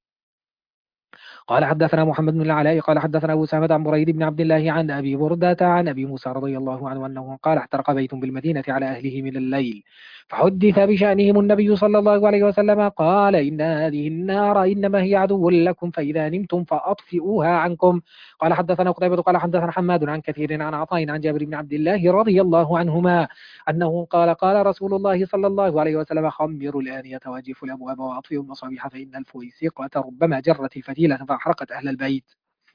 [SPEAKER 3] قال حدثنا محمد بن العلاء قال حدثنا أبو سامة عن بريد بن عبد الله عن أبي بردة عن أبي موسى رضي الله عنه أنه قال احترق بيت بالمدينة على أهله من الليل، فحدث بشأنهم النبي صلى الله عليه وسلم قال إن هذه النار إنما هي عدو لكم فإذا نمتم فأطفئوها عنكم. قال حدثنا قتيبة قال حدثنا حماد عن كثير عن عطاء عن جابر بن عبد الله رضي الله عنهما أنه قال رسول الله صلى الله عليه وسلم خمروا الآنية واجفوا الأبواب وأطفئوا المصابيح فإن الفويسقة ربما جرت الفتيلة فأحرقت أهل البيت.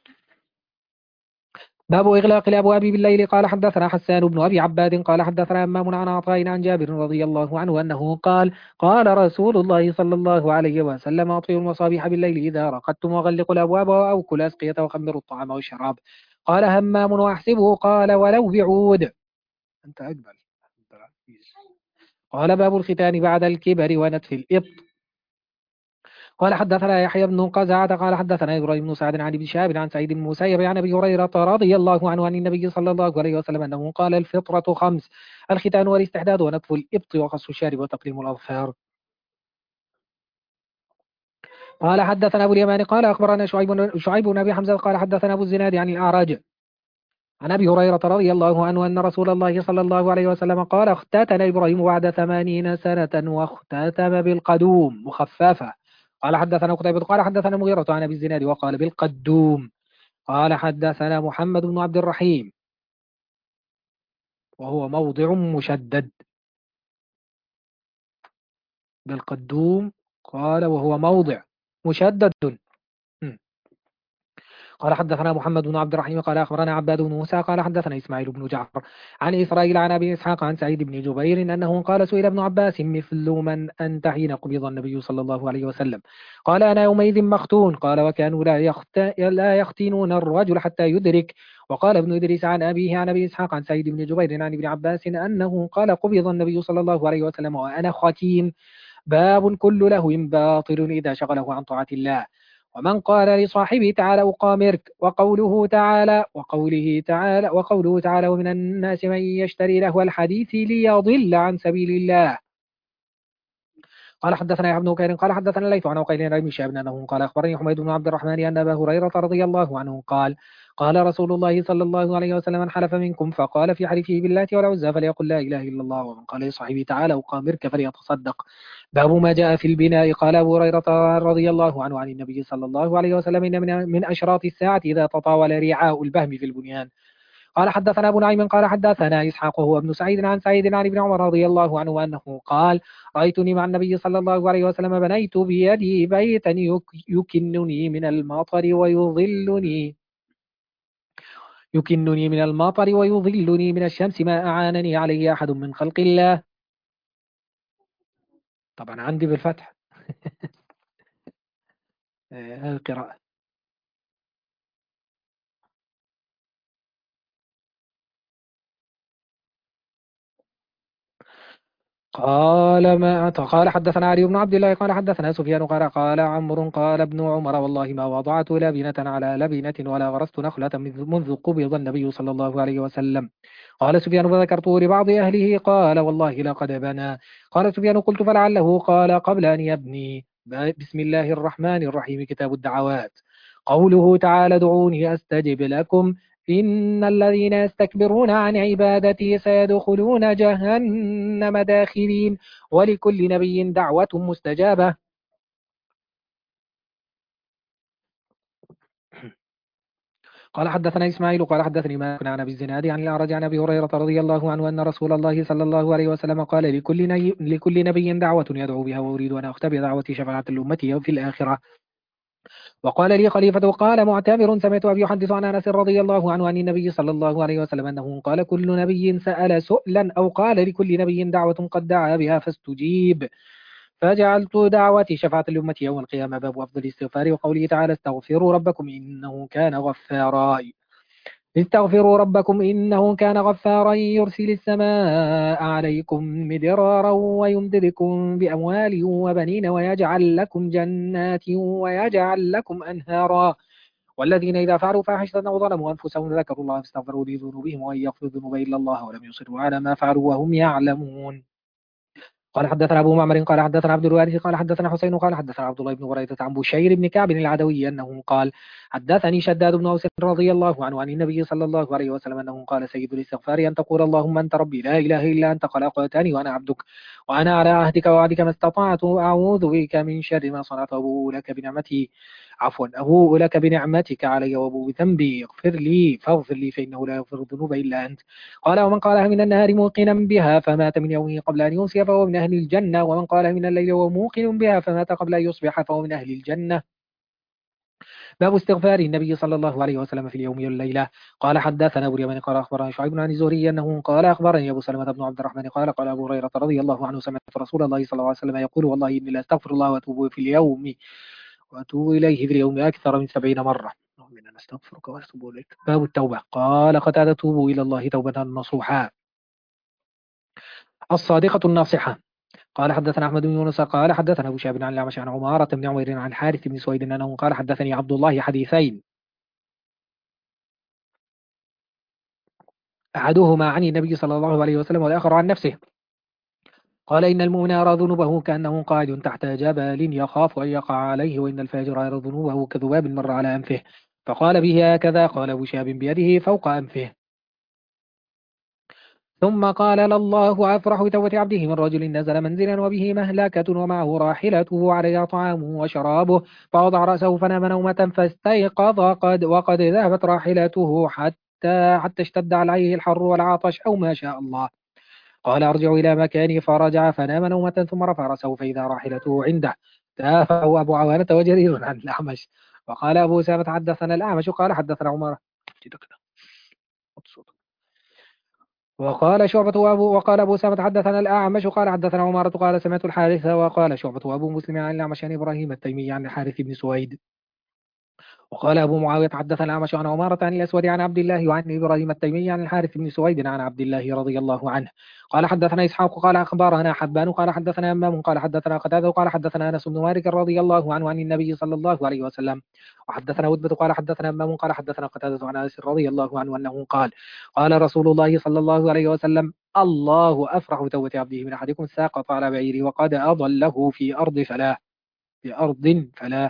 [SPEAKER 3] باب إغلاق الأبواب بالليل. قال حدثنا حسان بن أبي عباد قال حدثنا همام عن عطاء عن جابر رضي الله عنه أنه قال رسول الله صلى الله عليه وسلم أطفئوا المصابيح بالليل إذا رقدتم وغلقوا الأبواب وأوكوا الأسقية وخمروا الطعام والشراب. قال همام وأحسبه قال ولو بعود. أنت أقبل. قال باب الختان بعد الكبر ونتف الإبط. قال حدثنا يحيى بن قزعة قال حدثنا إبراهيم بن سعد عن ابن شهاب عن سعيد بن المسيب عن أبي هريرة رضي الله عنه عن النبي صلى الله عليه وسلم أنه قال الفطرة خمس: الختان والاستحداد ونتف الإبط وقص الشارب وتقليم الأظفار. قال حدثنا أبو اليمان قال أخبرنا شعيب بن أبي حمزة قال حدثنا أبو الزناد عن الأعرج عن أبي هريرة رضي الله عنه أن رسول الله صلى الله عليه وسلم قال اختتن إبراهيم بعد 80 سنة واختتم بالقدوم مخففة. قال حدثنا قتيبة قال حدثنا مغيرة عن أبي الزناد وقال بالقدوم. قال حدثنا محمد بن عبد الرحيم وهو موضع مشدد. بالقدوم قال وهو موضع مشدد. قال حدثنا محمد بن عبد الرحيم قال أخبرنا عباد بن موسى قال حدثنا إسماعيل بن جعفر عن إسرائيل عن أبي إسحاق عن سعيد بن جبير أنه قال سئل ابن عباس مثل من أنت حين قبض النبي صلى الله عليه وسلم؟ قال أنا يومئذ مختون. قال وكانوا لا يختنون الرجل حتى يدرك. وقال ابن إدريس عن أبيه عن أبي إسحاق عن سعيد بن جبير عن ابن عباس أنه قال قبض النبي صلى الله عليه وسلم وأنا ختين. باب كل لهو باطل إذا شغله عن طاعة الله. ومن قال لصاحبه تعالى أقامرك. وقوله تعالى ومن الناس من يشتري لهو الحديث ليضل عن سبيل الله. قال حدثنا يحيى بن بكير قال حدثنا الليث عن عقيل عن ابي شهاب انه قال اخبرني حميد بن عبد الرحمن ان ابا هريره رضي الله عنه قال قال رسول الله صلى الله عليه وسلم من حلف منكم فقال في حلفه بالله والعزى فليقل لا اله الا الله ومن قال لصاحبه تعالى أقامرك فليتصدق. باب ما جاء في البناء. قال ابو هريره رضي الله عنه عن النبي صلى الله عليه وسلم ان من اشراط الساعه اذا تطاول رعاء البهم في البنيان. قال حدثنا أبو نعيم قال حدثنا إسحاق وهو ابن سعيد عن سعيد عن ابن عمر رضي الله عنه أنه قال رأيتني مع النبي صلى الله عليه وسلم بنيت بيدي بيتا يكنني من المطر ويظلني من الشمس ما أعانني عليه أحد من خلق الله. طبعا عندي بالفتح القراءة. قال حدثنا علي بن عبد الله قال حدثنا سفيان قال عمرو قال ابن عمر والله ما وضعت لبنة على لبنة ولا غرست نخلة منذ قبض النبي صلى الله عليه وسلم. قال سفيان فذكرته لبعض أهله قال والله لقد بنى. قال سفيان قلت فلعله قال قبل أن يبني. بسم الله الرحمن الرحيم. كتاب الدعوات. قوله تعالى ادعوني أستجب لكم إن الذين يستكبرون عن عبادتي سيدخلون جهنم داخرين. ولكل نبي دعوة مستجابة. قال حدثنا إسماعيل قال حدثني مالك عن أبي الزناد عن الأعرج عن أبي هريرة رضي الله عنه أن رسول الله صلى الله عليه وسلم قال لكل نبي دعوة يدعو بها وأريد أن أختبر دعوتي شفاعة الأمة في الآخرة. وقال لي خليفة وقال معتمر سمعت أبي يحدث عن أنس رضي الله عنه عن النبي صلى الله عليه وسلم أنه قال كل نبي سأل سؤلا أو قال لكل نبي دعوة قد دعا بها فاستجيب. فجعلت دعوتي شفاعة الأمة يوم القيامة. باب أفضل الاستغفار. وقوله تعالى استغفروا ربكم إنه كان غفارا. استغفروا ربكم إنه كان غفارا يرسل السماء عليكم مدرارا ويمددكم بأموال وبنين ويجعل لكم جنات ويجعل لكم أنهارا. والذين إذا فعلوا فاحشة أو ظلموا أنفسهم ذكروا الله فاستغفروا لذنوبهم وإن يغفر الذنوب إلا الله ولم يصروا على ما فعلوا وهم يعلمون. قال حدثنا أبو معمر قال حدثنا عبد الوارث قال حدثنا حسين قال حدثنا عبد الله بن بريدة عن بشير بن كعب العدوي أنه قال حدثني شداد بن أوس رضي الله عنه عن النبي صلى الله عليه وسلم أنه قال سيد الاستغفار أن تقول اللهم أنت ربي لا إله إلا أنت خلقتني وأنا عبدك وأنا على عهدك ووعدك ما استطعت أعوذ بك من شر ما صنعت أبوء لك بنعمتك علي وأبوء بذنبي فاغفر لي فإنه لا يغفر الذنوب إلا أنت. قال ومن قالها من النهار موقنا بها فمات من يومه قبل أن يمسي فهو من أهل الجنة ومن قالها من الليل وهو موقن بها فمات قبل أن يصبح فهو من أهل الجنة. باب استغفار النبي صلى الله عليه وسلم في اليوم والليلة. قال حدثنا أبو اليمن قال أخبرنا شعيب عن الزهري أنه قال أخبرني أبو سلمة بن عبد الرحمن قال أبو هريرة رضي الله عنه سمعت رسول الله صلى الله عليه وسلم يقول والله إني لا أستغفر الله وأتوب إليه في اليوم أكثر من 70 مرة. اللهم إنا نستغفرك ونتوب إليك. باب التوبة. قال قتادة توبوا إلى الله توبة نصوحا. الصادقة الناصحة. قال حدثنا أحمد بن يونس قال حدثنا أبو شهاب عن الأعمش عن عمارة بن عمير عن الحارث بن سويد أنه قال حدثني عبد الله حديثين أحدهما عن النبي صلى الله عليه وسلم والآخر عن نفسه. قال إن المؤمن يرى ذنوبه كأنه قاعد تحت جبل يخاف أن يقع عليه وإن الفاجر يرى ذنوبه كذباب مر على أنفه فقال به هكذا. قال أبو شهاب بيده فوق أنفه. ثم قال لله أفرح بتوبة عبده من رجل نزل منزلا وبه مهلكة ومعه راحلته عليها طعامه وشرابه فوضع رأسه فنام نومة فاستيقظ وقد ذهبت راحلته حتى اشتد عليه الحر والعطش أو ما شاء الله. قال أرجع إلى مكاني فرجع فنام نومة ثم رفع رأسه فإذا راحلته عنده. تافه أبو عوانة وجرير عن الأعمش وقال أبو أسامة حدثنا الأعمش قال حدثنا عمر. وقال أبو أسامة حدثنا الأعمش قال حدثنا عمارة قال سمعت الحارث وقال شعبة وأبو مسلم عن الأعمش عن إبراهيم التيمي عن الحارث بن سويد وقال أبو معاوية حدثنا الأعمش عن عمارة عن الأسود عن عبد الله وعن إبراهيم التيمي عن الحارث بن سويد عن عبد الله رضي الله عنه قال حدثنا إسحاق قال أخبرنا حبان قال حدثنا أمام قال حدثنا قتادة قال حدثنا أنس بن مالك رضي الله عنه عن النبي صلى الله عليه وسلم وحدثنا ودبة قال حدثنا أمام قال حدثنا قتادة عن أنس رضي الله عنه أنه قال قال رسول الله صلى الله عليه وسلم الله أفرح بتوبة عبده من أحدكم ساقط على بعيره وقد أضله في أرض فلاة.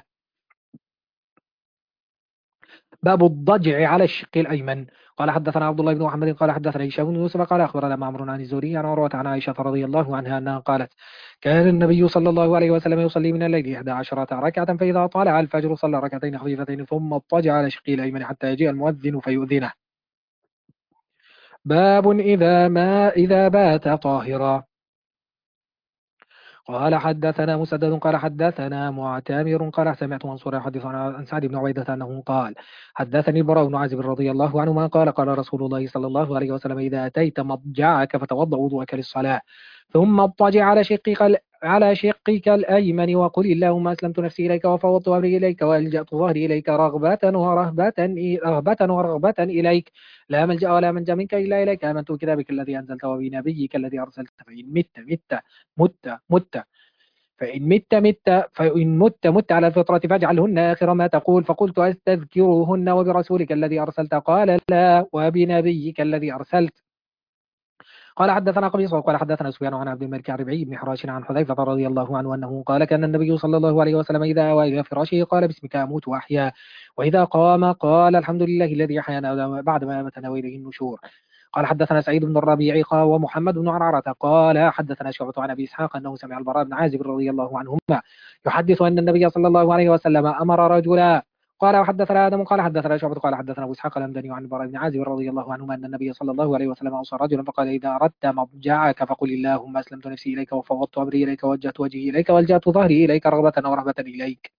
[SPEAKER 3] باب الضجع على الشق الأيمن. قال حدثنا عبد الله بن محمد قال حدثنا هشام بن يوسف قال أخبرنا معمر عن الزهري عن عروة عن عائشة رضي الله عنها أنها قالت كان النبي صلى الله عليه وسلم يصلي من الليل 11 ركعة فإذا طلع الفجر صلى ركعتين خفيفتين ثم اضطجع على شقه الأيمن حتى يجيء المؤذن فيؤذنه. باب إذا بات طاهرا. قال حدثنا مسدد قال حدثنا معتمر قال سمعت منصور يحدث عن سعد بن عبيدة أنه قال حدثني البراء بن عازب رضي الله عنهما قال قال رسول الله صلى الله عليه وسلم إذا أتيت مضجعك فتوضأ وضوءك للصلاة ثم اضطجع على شقك الأيمن وقل اللهم أسلمت نفسي إليك وفوضت أمري إليك وألجأت ظهري إليك رغبة إليك لا ملجأ ولا منجا منك إلا إليك آمنت بكتابك الذي أنزلت وبنبيك الذي أرسلت فإن مت على الفطرة فاجعلهن آخر ما تقول فقلت أستذكرهن وبرسولك الذي أرسلت قال لا وبنبيك الذي أرسلت. قال حدثنا قبيصة قال حدثنا سفيان عن عبد الملك عن ربعي بن حراش عن حذيفة رضي الله عنه أنه قال كان النبي صلى الله عليه وسلم إذا آوى إلى فراشه قال باسمك أموت وأحيا وإذا قام قال الحمد لله الذي أحيانا بعد ما أمتنا وإليه النشور. قال حدثنا سعيد بن الربيع ومحمد بن عرعرة قال حدثنا شعبة عن أبي إسحاق أنه سمع البراء بن عازب رضي الله عنهما يحدث أن النبي صلى الله عليه وسلم أمر رجلا قال وحدثنا آدم قال حدثنا شعبة قال حدثنا أبو إسحاق الهمداني عن البراء بن عازب رضي الله عنهما أن النبي صلى الله عليه وسلم أوصى رجلا فقال إذا أردت مضجعك فقل اللهم أسلمت نفسي إليك وفوضت أمري إليك ووجهت وجهي إليك والجأت ظهري إليك رغبة ورهبة إليك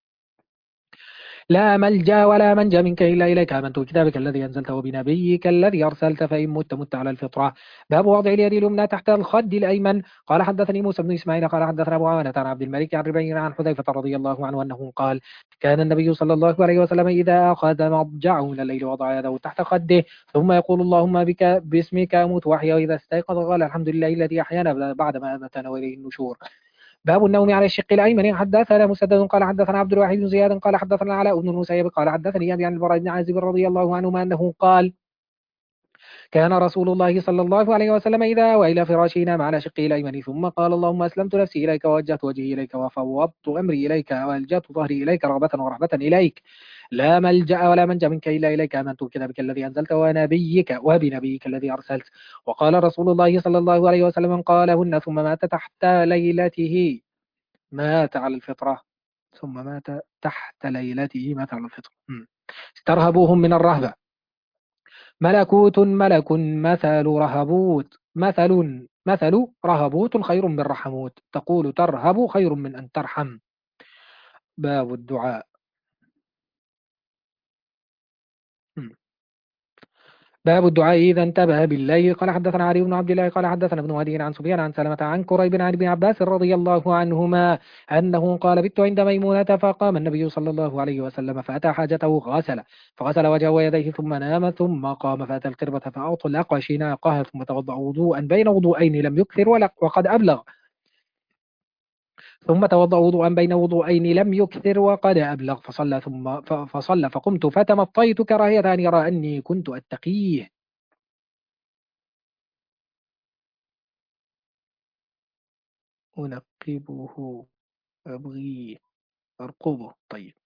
[SPEAKER 3] لا ملجأ ولا منجا منك إلا إليك آمنت بكتابك الذي أنزلت وبنبيك الذي أرسلت فإن مت على الفطرة. باب وضع اليد اليمنى تحت الخد الأيمن. قال حدثني موسى بن إسماعيل قال حدثنا أبو عوانة عن عبد الملك عن ربيع عن حذيفة رضي الله عنه أنه قال كان النبي صلى الله عليه وسلم إذا أخذ مضجعه من الليل وضع يده تحت خده ثم يقول اللهم باسمك أموت وأحيا وإذا استيقظ قال الحمد لله الذي أحيانا بعد ما أمتنا وإليه النشور. باب النوم على الشق الأيمن. حدثنا مسدد قال حدثنا عبد الواحد بن زياد قال حدثنا علاء بن المسيب قال حدثني أبي عن البراء بن عازب رضي الله عنهما أنه قال كان رسول الله صلى الله عليه وسلم إذا أوى إلى فراشه نام على شقه الأيمن ثم قال اللهم أسلمت نفسي إليك ووجهت وجهي إليك وفوضت أمري إليك وألجأت ظهري إليك رغبة ورهبة إليك لا ملجأ ولا منجا منك إلا إليك آمنت بكتابك الذي أنزلت ونبيك وبنبيك الذي أرسلت. وقال رسول الله صلى الله عليه وسلم قالهن ثم مات تحت ليلته مات على الفطرة ثم مات تحت ليلته مات على الفطرة. استرهبوهم من الرهبة ملك مثل رهبوت خير من رحموت تقول ترهب خير من أن ترحم. باب الدعاء. باب الدعاء إذا انتبه بالليل. قال حدثنا علي بن عبد الله قال حدثنا ابن هدي عن سفيان عن سلمة عن كريب عن ابن عباس رضي الله عنهما أنه قال بت عند ميمونة فقام النبي صلى الله عليه وسلم فأتى حاجته فغسل وجهه ويديه ثم نام ثم قام فأتى القربة فأطلق شناقها ثم توضأ وضوءا بين وضوءين لم يكثر وقد أبلغ ثم توضأ وضوءا بين وضوءين لم يكثر وقد أبلغ فصلى فقمت فتمطيت كراهية أن يرى أني كنت أتقيه. أنقبه أبغيه أرقبه. طيب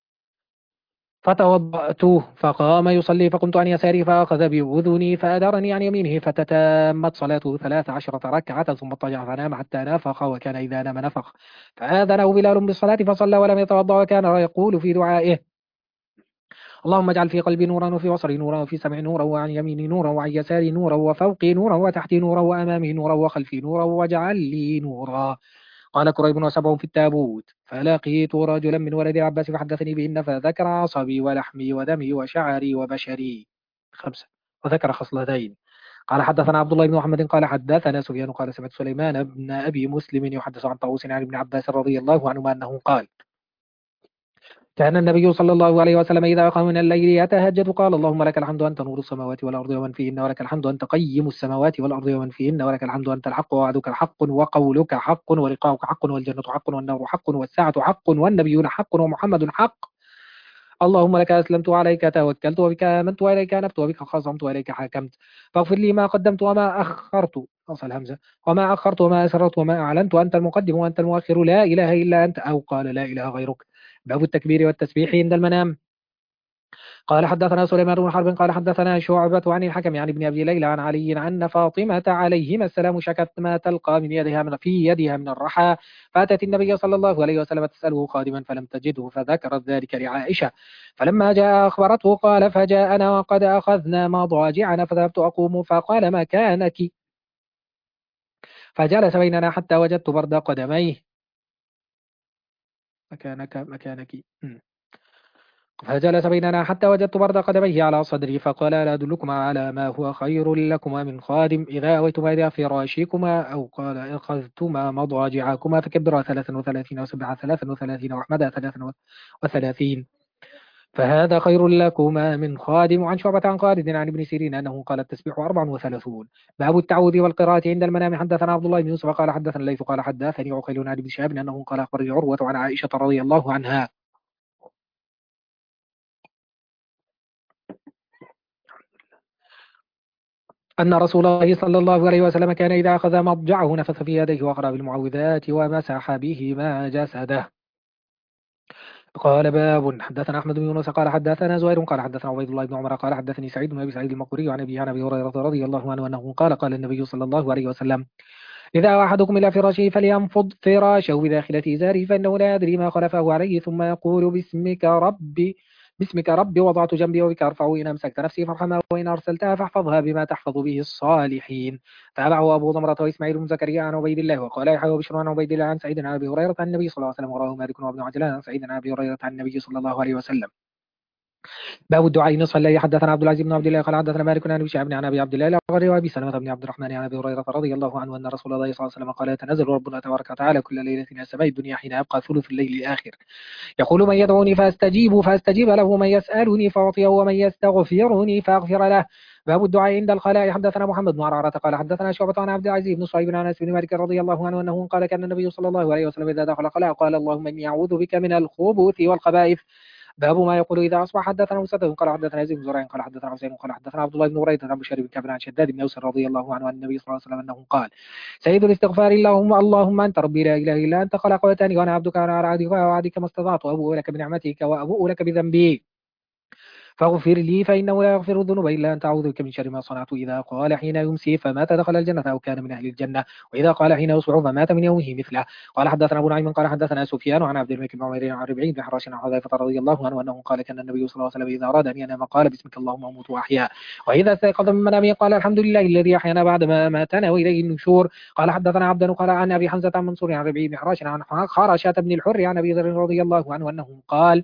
[SPEAKER 3] فتوضأت فقام يصلي فقمت عن يساري فأخذ بأذني فأدارني عن يمينه فتتمت صلاته 13 ركعة ثم اضطجع فنام حتى نفخ وكان إذا نام نفخ فآذنه بلال بالصلاة فصلى ولم يتوضأ وكان يقول في دعائه اللهم اجعل في قلبي نورا وفي بصري نورا وفي سمعي نورا وعن يميني نورا وعن يساري نورا وفوقي نورا وتحتي نورا وأمامي نورا وخلفي نورا واجعل لي نورا. قال كريب وسبع في التابوت فلقيت رجلا من ولد العباس فحدثني بهن فذكر عصبي ولحمي ودمي وشعري وبشري 5 وذكر خصلتين. قال حدثنا عبد الله بن محمد قال حدثنا سفيان قال سمعت سليمان بن أبي مسلم يحدث عن طاووس عن ابن عباس رضي الله عنهما أنه قال كان النبي صلى الله عليه وسلم إذا قام من الليل يتهجد قال اللهم لك الحمد أنت نور السماوات والأرض ومن فيهن ولك الحمد أنت قيم السماوات والأرض ومن فيهن ولك الحمد أنت الحق ووعدك الحق وقولك حق ولقاؤك حق والجنة حق والنار حق والساعة حق والنبيون حق ومحمد حق اللهم لك أسلمت وعليك توكلت وبك آمنت وإليك أنبت وبك خاصمت وإليك حاكمت فاغفر لي ما قدمت وما أخرت أصل همزة وما أخرت وما أسررت وما أعلنت وأنت المقدم وأنت المؤخر لا إله إلا أنت أو قال لا إله غيرك. باب التكبير والتسبيح عند المنام. قال حدثنا سليمان بن حرب قال حدثنا شعبة عن الحكم عن ابن أبي ليلى عن علي أن فاطمة عليهما السلام شكت ما تلقى من يدها في يدها من الرحى فأتت النبي صلى الله عليه وسلم تسأله خادما فلم تجده فذكرت ذلك لعائشة فلما جاء أخبرته قال فجاءنا وقد أخذنا مضاجعنا فذهبت أقوم فقال مكانك فجلس بيننا حتى وجدت برد قدميه مكانك فجلس بيننا حتى وجدت برد قدميه على صدري فقال لا أدلكما على ما هو خير لكما من خادم إذا أويتما إلى فراشكما أو قال أخذتما مضاجعكما فكبرا 33 وسبحا 33 وأحمدا 33 فهذا خير لكما من خادم. عن شعبة عن خالد عن ابن سيرين أنه قال التسبيح 34. باب التعوذ والقراءة عند المنام. حدثنا عبد الله بن يوسف قال حدثنا الليث قال حدثني عقيل عن ابن شهاب أنه قال أخبرني عروة عن عائشة رضي الله عنها أن رسول الله صلى الله عليه وسلم كان إذا أخذ مضجعه نفث في يديه وقرأ بالمعوذات ومسح بهما جسده. قال باب حدثنا أحمد بن يونس قال حدثنا زهير قال حدثنا عبيد الله بن عمر قال حدثني سعيد بن أبي سعيد المقبري عن أبي هريرة رضي الله عنه أنه قال قال النبي صلى الله عليه وسلم إذا أحدكم إلى فراشه فلينفض فراشه بداخلة إزاره فإنه لا يدري ما خلفه عليه ثم يقول باسمك ربي وضعت جنبي وبك أرفع إن أمسكت نفسي فارحمها وإن أرسلتها فاحفظها بما تحفظ به الصالحين. تابعه أبو ضمرة وإسماعيل بن زكريا عن عبيد الله وقال يحيى وبشر عن عبيد الله عن سعيد عن أبي هريرة عن النبي صلى الله عليه وسلم وراه مالك وابن عجلان عن سعيد عن أبي هريرة عن النبي صلى الله عليه وسلم. باب الدعاء نصف الليل. حدثنا عبد العزيز بن عبد الله قال حدثنا مالك عن ابي شهاب عن ابي عبد الله الاغري وابي سلمة بن عبد الرحمن عن ابي هريره رضي الله عنه ان رسول الله صلى الله عليه وسلم قال يتنزل ربنا تبارك وتعالى كل ليله الى سماء الدنيا حين يبقى ثلث الليل الاخر يقول من يدعوني فاستجيب له من يسالني فاعطيه ومن يستغفرني فاغفر له. باب الدعاء عند الخلاء. حدثنا محمد بن عرعرة قال حدثنا شعبة عن عبد العزيز بن صهيب عن انس بن مالك رضي الله عنه انه قال كان النبي صلى الله عليه وسلم اذا دخل الخلاء قال اللهم اني اعوذ بك من الخبث والخبائث. باب ما يقول إذا أصبح. حدثنا مسدد قال حدثنا يزيد بن زرع قال حدثنا حسين قال حدثنا عبد الله بن بريدة عن بشير بن كعب عن شداد بن أوس رضي الله عنه عن النبي صلى الله عليه وسلم أنه قال سيد الاستغفار اللهم أنت ربي لا إله إلا أنت خلقتني وأنا عبدك وأنا على عهدك ووعدك ما استطعت وأبوء لك بنعمتك وأبوء لك بذنبي فاغفر لي فإنه لا يغفر الذنوب إلا أنت أعوذ بك من شر ما صنعت. إذا قال حين يمسي فمات دخل الجنة أو كان من أهل الجنة وإذا قال حين يصبح فمات من يومه مثله. قال حدثنا أبو نعيم قال حدثنا سفيان عن عبد الملك بن عمير عن ربعي بن حراش عن حذيفة رضي الله عنه أنه قال كان النبي صلى الله عليه وسلم إذا أراد أن ينام قال بسمك اللهم أموت وأحيا وإذا استيقظ من منامه قال الحمد لله الذي أحيانا بعد ما ماتنا وإليه النشور. قال حدثنا عبد قال عن أبي حمزة عن منصور عن ربعي بن حراش عن خرشة بن الحر عن أبي ذر رضي الله عنه أنه قال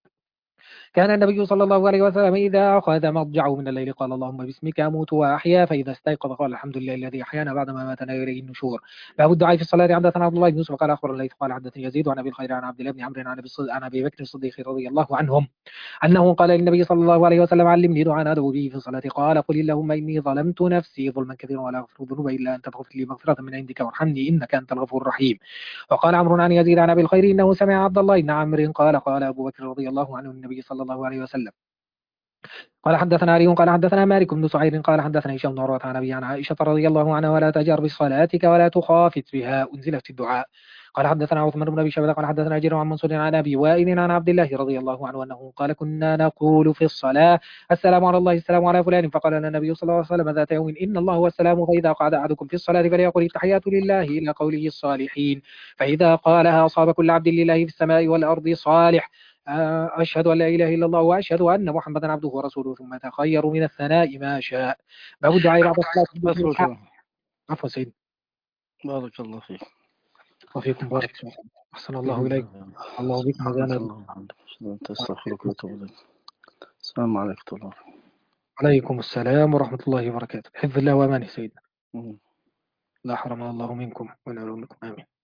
[SPEAKER 3] كان النبي صلى الله عليه وسلم إذا أخذ مضجعه من الليل قال اللهم باسمك أموت وأحيا فإذا استيقظ قال الحمد لله الذي أحيانا بعدما ماتنا إليه النشور. باب الدعاء في الصلاة. حدثنا عبد الله بن يوسف قال أخبر الليث قال حدثني يزيد عن أبي الخير عن عبد الله بن عمرو عن أبي بكر الصديق رضي الله عنهم أنه قال للنبي صلى الله عليه وسلم علمني دعاء أدعو به في الصلاة قال قل اللهم إني ظلمت نفسي ظلما كثيرا ولا أغفر الذنوب إلا أنت فاغفر لي مغفرة من عندك وارحمني إنك أنت الغفور الرحيم. وقال عمرو عن يزيد عن أبي الخير إنه سمع عبد الله بن عمرو قال أبو بكر رضي الله عنه النبي صلى الله عليه وسلم قال حدثنا علي قال حدثنا مالك بن سعيد قال حدثنا هشام بن عروة عن أبي عن عائشة رضي الله عنها ولا تجهر بصلاتك ولا تخافت بها أنزلت الدعاء. قال حدثنا عثمان بن أبي شيبة قال حدثنا جرير عن منصور عن أبي وائل عن عبد الله رضي الله عنه أنه قال كنا نقول في الصلاة السلام على الله السلام على فلان فقال لنا النبي صلى الله عليه وسلم ذات يوم إن الله هو السلام فإذا قعد أحدكم في الصلاة فليقل التحيات لله إلى قوله الصالحين فإذا قالها أصاب كل عبد لله في السماء والأرض صالح أشهد أن لا إله إلا الله وأشهد أن محمدا عبده ورسوله ثم تخير من الثناء ما شاء. باب الدعاء بعد الصلاة. عفوا سيدي
[SPEAKER 1] بارك الله فيك.
[SPEAKER 3] وفيكم بارك الله. أحسن الله إليكم. الله بكم
[SPEAKER 1] سبحانك
[SPEAKER 3] وزانا.
[SPEAKER 1] اللهم وبحمدك أشهد أن لا إله إلا أنت أستغفرك وأتوب إليك. السلام عليكم ورحمة الله.
[SPEAKER 3] عليكم السلام ورحمة الله وبركاته. حفظ الله وأمانه سيدنا.
[SPEAKER 1] مم.
[SPEAKER 3] لا حرمنا الله منكم ونعلم منكم. آمين.